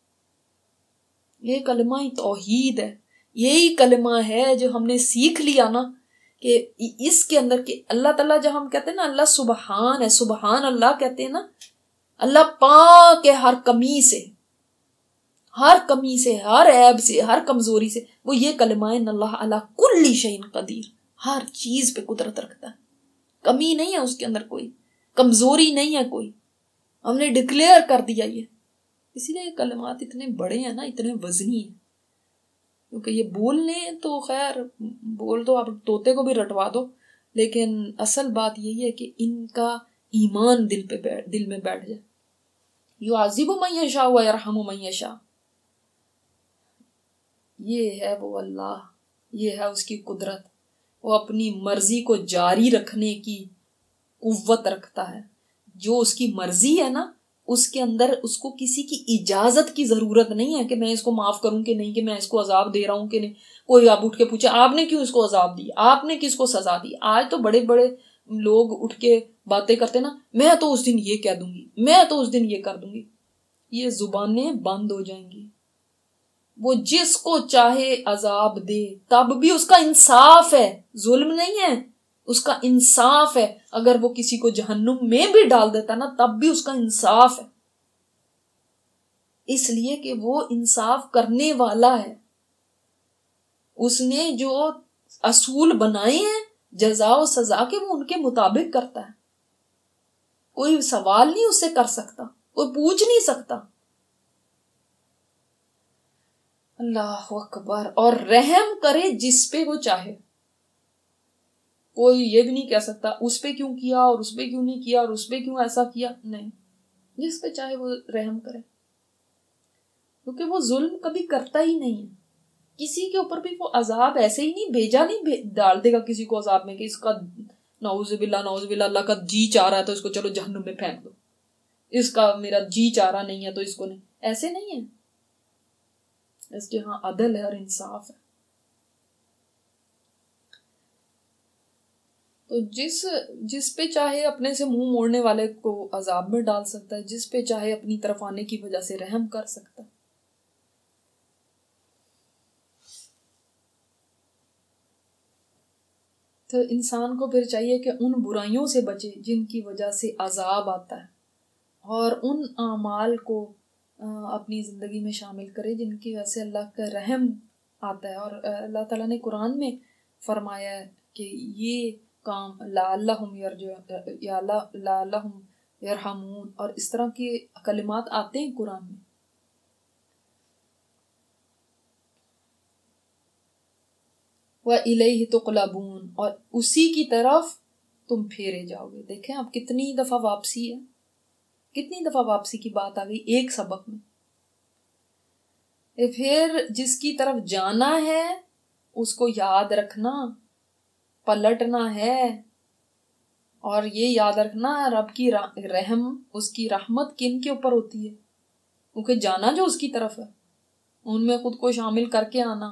یہ کلمہ توحید ہے، یہی کلمہ ہے جو ہم نے سیکھ لیا نا کہ اس کے اندر کہ اللہ تعالیٰ جب ہم کہتے ہیں نا اللہ سبحان ہے، سبحان اللہ کہتے ہیں نا، اللہ پاک ہے ہر کمی سے، ہر کمی سے، ہر عیب سے، ہر کمزوری سے، وہ یہ کلمہ ہے ان اللہ علی کل شیء قدیر، ہر چیز پہ قدرت رکھتا ہے، کمی نہیں ہے اس کے اندر، کوئی کمزوری نہیں ہے کوئی، ہم نے ڈکلیئر کر دیا یہ، اسی لیے کلمات اتنے بڑے ہیں نا، اتنے وزنی ہیں، کیونکہ یہ بولنے تو خیر بول دو، آپ طوطے کو بھی رٹوا دو، لیکن اصل بات یہی ہے کہ ان کا ایمان دل پہ بیٹھ دل میں بیٹھ جائے۔ یعذب من یشاء ویرحم من یشاء، یہ ہے وہ اللہ، یہ ہے اس کی قدرت، وہ اپنی مرضی کو جاری رکھنے کی قوت رکھتا ہے، جو اس کی مرضی ہے نا اس کے اندر اس کو کسی کی اجازت کی ضرورت نہیں ہے کہ میں اس کو معاف کروں کہ نہیں، کہ میں اس کو عذاب دے رہا ہوں کہ نہیں۔ کوئی آپ اٹھ کے پوچھے آپ نے کیوں اس کو عذاب دی، آپ نے کس کو سزا دی؟ آج تو بڑے بڑے لوگ اٹھ کے باتیں کرتے نا، میں تو اس دن یہ کہہ دوں گی، میں تو اس دن یہ کر دوں گی، یہ زبانیں بند ہو جائیں گی۔ وہ جس کو چاہے عذاب دے، تب بھی اس کا انصاف ہے، ظلم نہیں ہے، اس کا انصاف ہے۔ اگر وہ کسی کو جہنم میں بھی ڈال دیتا نا تب بھی اس کا انصاف ہے، اس لیے کہ وہ انصاف کرنے والا ہے، اس نے جو اصول بنائے ہیں جزا و سزا کے وہ ان کے مطابق کرتا ہے، کوئی سوال نہیں اس سے کر سکتا، کوئی پوچھ نہیں سکتا۔ اللہ اکبر، اور رحم کرے جس پہ وہ چاہے، کوئی یہ بھی نہیں کہہ سکتا اس پہ کیوں کیا اور اس پہ کیوں نہیں کیا اور اس پہ کیوں ایسا کیا، نہیں، جس پہ چاہے وہ رحم کرے، کیونکہ وہ ظلم کبھی کرتا ہی نہیں ہے کسی کے اوپر بھی، وہ عذاب ایسے ہی نہیں بھیجا، نہیں ڈال دے گا کسی کو عذاب میں کہ اس کا نعوذ باللہ نعوذ باللہ اللہ کا جی چاہ رہا ہے تو اس کو چلو جہنم میں پھینک دو، اس کا میرا جی چاہ رہا نہیں ہے تو اس کو نہیں، ایسے نہیں ہے، اس کے ہاں عدل ہے اور انصاف ہے۔ تو جس جس پہ چاہے اپنے سے منہ موڑنے والے کو عذاب میں ڈال سکتا ہے، جس پہ چاہے اپنی طرف آنے کی وجہ سے رحم کر سکتا ہے۔ تو انسان کو پھر چاہیے کہ ان برائیوں سے بچے جن کی وجہ سے عذاب آتا ہے، اور ان اعمال کو اپنی زندگی میں شامل کرے جن کی وجہ سے اللہ کا رحم آتا ہے۔ اور اللہ تعالیٰ نے قرآن میں فرمایا ہے کہ یہ کام لعلہم یرجعون یا لعلہم یرحمون، اور اس طرح کے کلمات آتے ہیں قرآن میں۔ وَإِلَيْهِ تُقْلَبُونَ، اور اسی کی طرف تم پھیرے جاؤ گے۔ دیکھیں اب کتنی دفعہ واپسی ہے، کتنی دفعہ واپسی کی بات آ گئی ایک سبق میں۔ پھر جس کی طرف جانا ہے اس کو یاد رکھنا، پلٹنا ہے، اور یہ یاد رکھنا رب کی رحم، اس کی رحمت کن کے اوپر ہوتی ہے، کیونکہ جانا جو اس کی طرف ہے ان میں خود کو شامل کر کے آنا۔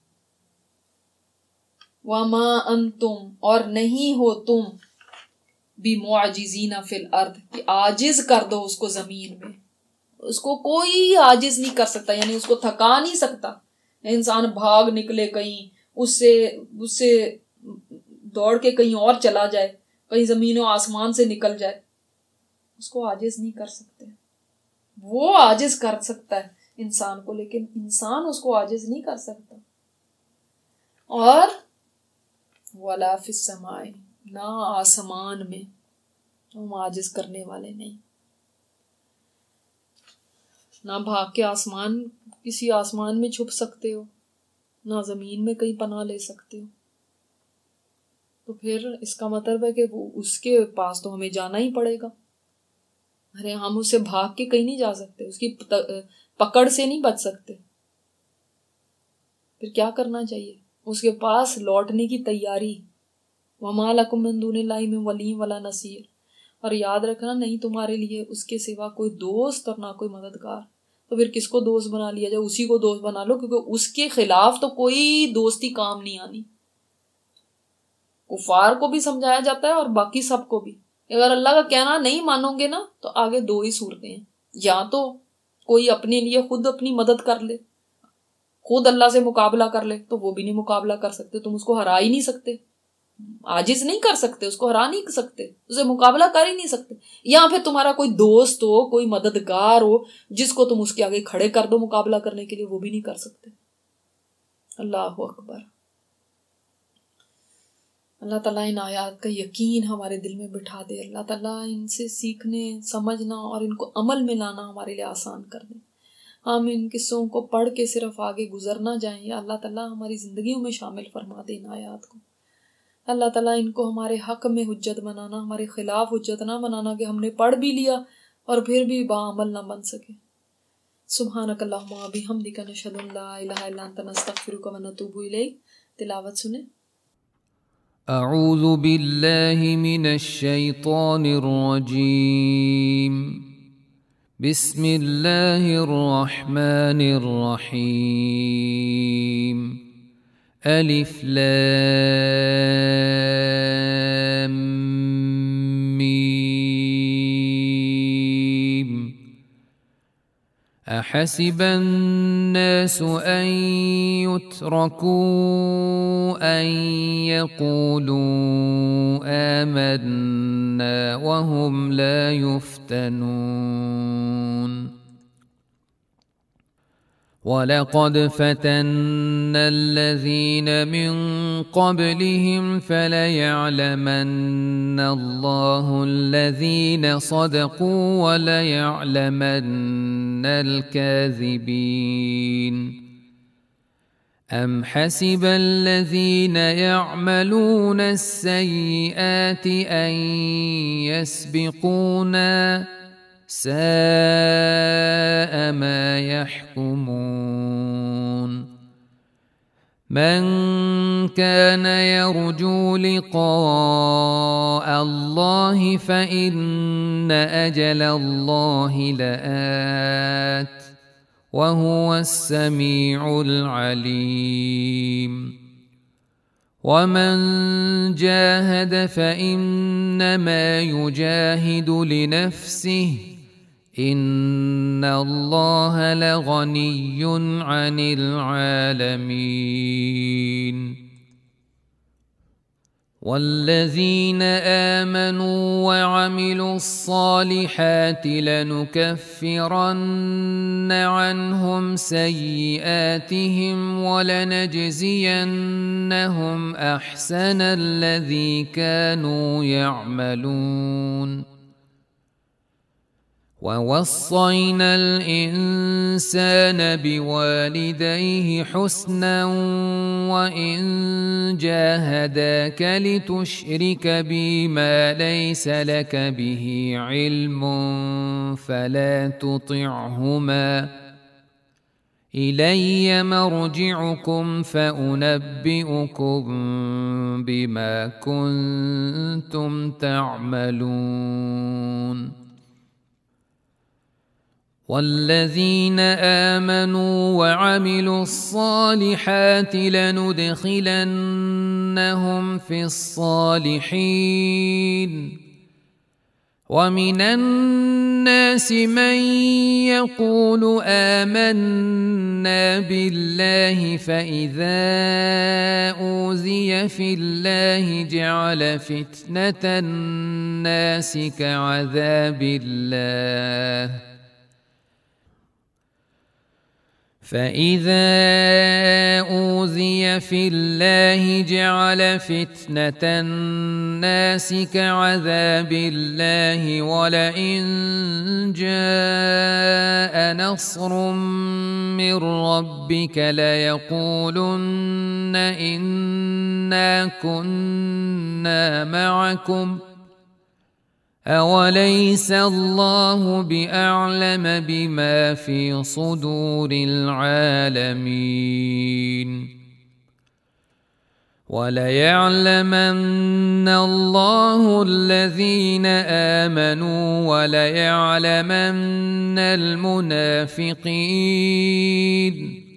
وَمَا أَنْتُمْ، اور نہیں ہو تم، بِمُعْجِزِينَ فِي الْأَرْضِ، کہ عاجز کر دو اس کو زمین میں، اس کو کوئی عاجز نہیں کر سکتا، یعنی اس کو تھکا نہیں سکتا۔ انسان بھاگ نکلے کہیں، اس سے اس سے دوڑ کے کہیں اور چلا جائے، کہیں زمین و آسمان سے نکل جائے، اس کو عاجز نہیں کر سکتے۔ وہ عاجز کر سکتا ہے انسان کو، لیکن انسان اس کو عاجز نہیں کر سکتا۔ اور وَلَا فِي السَّمَاءِ، نہ آسمان میں ہم عاجز کرنے والے نہیں، نہ بھاگ کے آسمان کسی آسمان میں چھپ سکتے ہو، نہ زمین میں کہیں پناہ لے سکتے ہو۔ تو پھر اس کا مطلب ہے کہ وہ اس کے پاس تو ہمیں جانا ہی پڑے گا۔ ارے ہم اس سے بھاگ کے کہیں نہیں جا سکتے، اس کی پکڑ سے نہیں بچ سکتے۔ پھر کیا کرنا چاہیے؟ اس کے پاس لوٹنے کی تیاری۔ وَمَا لَكُم مِّن دُونِ اللَّهِ مِن وَلِيٍّ وَلَا نَصِيرٍ، اور یاد رکھنا نہیں تمہارے لیے اس کے سوا کوئی دوست اور نہ کوئی مددگار۔ تو پھر کس کو دوست بنا لیا جائے؟ اسی کو دوست بنا لو، کیونکہ اس کے خلاف تو کوئی دوستی کام نہیں آنی۔ کفار کو بھی سمجھایا جاتا ہے اور باقی سب کو بھی، اگر اللہ کا کہنا نہیں مانو گے نا تو آگے دو ہی صورتیں ہیں، یا تو کوئی اپنے لیے خود اپنی مدد کر لے، خود اللہ سے مقابلہ کر لے، تو وہ بھی نہیں مقابلہ کر سکتے، تم اس کو ہرا ہی نہیں سکتے، عاجز نہیں کر سکتے، اس کو ہرا نہیں سکتے، اسے مقابلہ کر ہی نہیں سکتے۔ یا پھر تمہارا کوئی دوست ہو، کوئی مددگار ہو جس کو تم اس کے آگے کھڑے کر دو مقابلہ کرنے کے لیے، وہ بھی نہیں کر سکتے۔ اللہ اکبر۔ اللہ تعالیٰ ان آیات کا یقین ہمارے دل میں بٹھا دے، اللہ تعالیٰ ان سے سیکھنے، سمجھنا اور ان کو عمل میں لانا ہمارے لیے آسان کر دے۔ ہم ان قصوں کو پڑھ کے صرف آگے گزر نہ جائیں، یا اللہ تعالیٰ ہماری زندگیوں میں شامل فرما دے ان آیات کو۔ اللہ تعالیٰ ان کو ہمارے حق میں حجت بنانا، ہمارے خلاف حجت نہ بنانا کہ ہم نے پڑھ بھی لیا اور پھر بھی بعمل نہ بن سکے۔ سبحانک اللہم و بحمدک، نشہد ان لا الہ الا انت، نستغفرک و نتوب الیک۔ تلاوت سنیں۔ اعوذ باللہ من الشیطان الرجیم، بسم اللہ الرحمن الرحیم، الف لام میم، احسب الناس ان يتركوا ان يقولوا آمنا وهم لا يفتنون، وَلَقَدْ فَتَنَّا الَّذِينَ مِن قَبْلِهِمْ فَلَيَعْلَمَنَّ اللَّهُ الَّذِينَ صَدَقُوا وَلَيَعْلَمَنَّ الْكَاذِبِينَ۔ أَمْ حَسِبَ الَّذِينَ يَعْمَلُونَ السَّيِّئَاتِ أَن يَسْبِقُونَا، ساء ما يحكمون۔ من كان يرجو لقاء الله فإن أجل الله لآت وهو السميع العليم۔ ومن جاهد فإنما يجاهد لنفسه، إن الله لغني عن العالمين۔ والذين آمنوا وعملوا الصالحات لنكفرن عنهم سيئاتهم ولنجزينهم أحسن الذي كانوا يعملون. ووصينا الإنسان بوالديه حسنا وإن جاهداك لتشرك بي ما ليس لك به علم فلا تطعهما إلي مرجعكم فأنبئكم بما كنتم تعملون. والذين آمنوا وعملوا الصالحات لندخلنهم في الصالحين. ومن الناس من يقول آمنا بالله فإذا أوذي في الله جعل فتنة الناس كعذاب الله فإذا أوذي في الله جعل فتنة الناس كعذاب الله ولئن جاء نصر من ربك ليقولن إنا كنا معكم أوليس الله بأعلم بما في صدور العالمين وليعلمن الله الذين آمنوا وليعلمن المنافقين.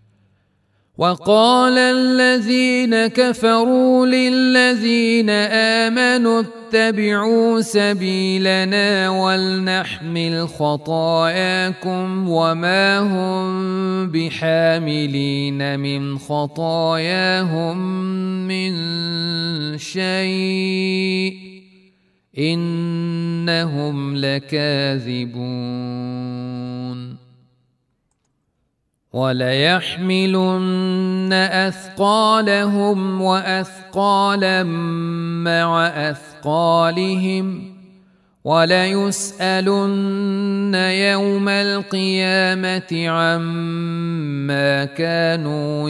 وقال الذين كفروا للذين آمنوا اتبعوا سبيلنا ولنحمل خطاياكم وما هم بحاملين من خطاياهم من شيء إنهم لكاذبون. وليحملن أثقالهم وأثقالا مع أثقالهم وليسألن يوم القيامة عما كانوا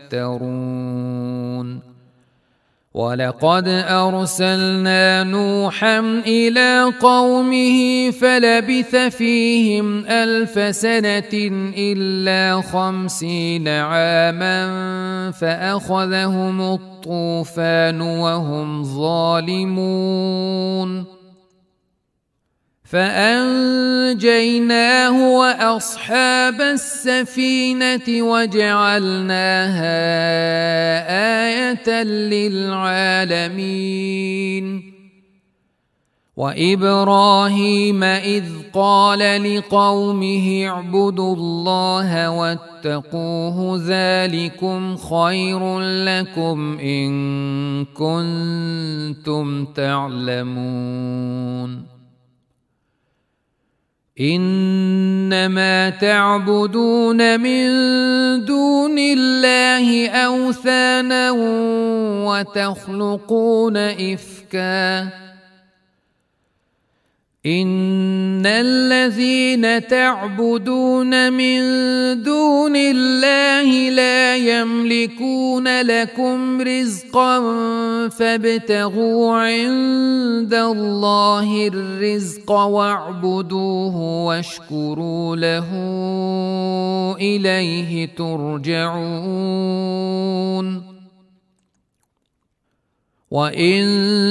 يفترون. ولقد أرسلنا نوحا إلى قومه فلبث فيهم ألف سنة إلا خمسين عاما فأخذهم الطوفان وهم ظالمون فأنجيناه وأصحاب السفينة وجعلناها آية للعالمين. وإبراهيم إذ قال لقومه اعبدوا الله واتقوه ذلكم خير لكم إن كنتم تعلمون. إنما تعبدون من دون الله أوثانا وتخلقون إفكا إن الذين تعبدون من دون الله لا يملكون لكم رزقا فابتغوا عند الله الرزق واعبدوه واشكروا له إليه ترجعون. وإن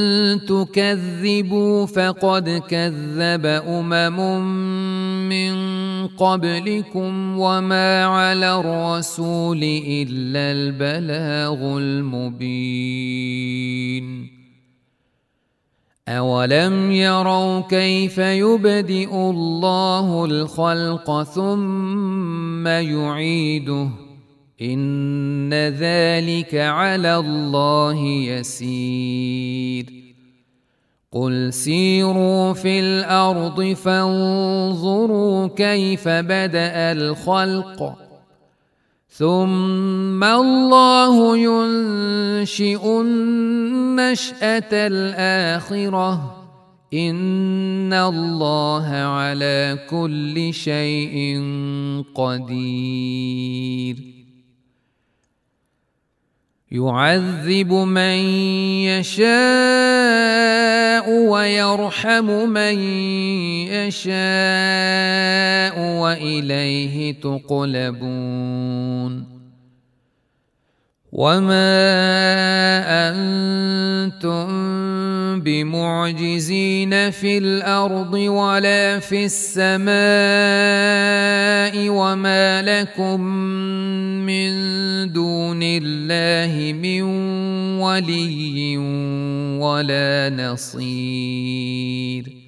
تكذبوا فقد كذب أمم من قبلكم وما على الرسول إلا البلاغ المبين. أولم يروا كيف يبدئ الله الخلق ثم يعيده إن ذلك على الله يسير قل سيروا في الأرض فانظروا كيف بدأ الخلق ثم الله ينشئ النشأة الآخرة إن الله على كل شيء قدير يعذب من يشاء ويرحم من يشاء وإليه تقلبون وما أنتم بمعجزين في الأرض ولا في السماء وما لكم من دون الله من ولي ولا نصير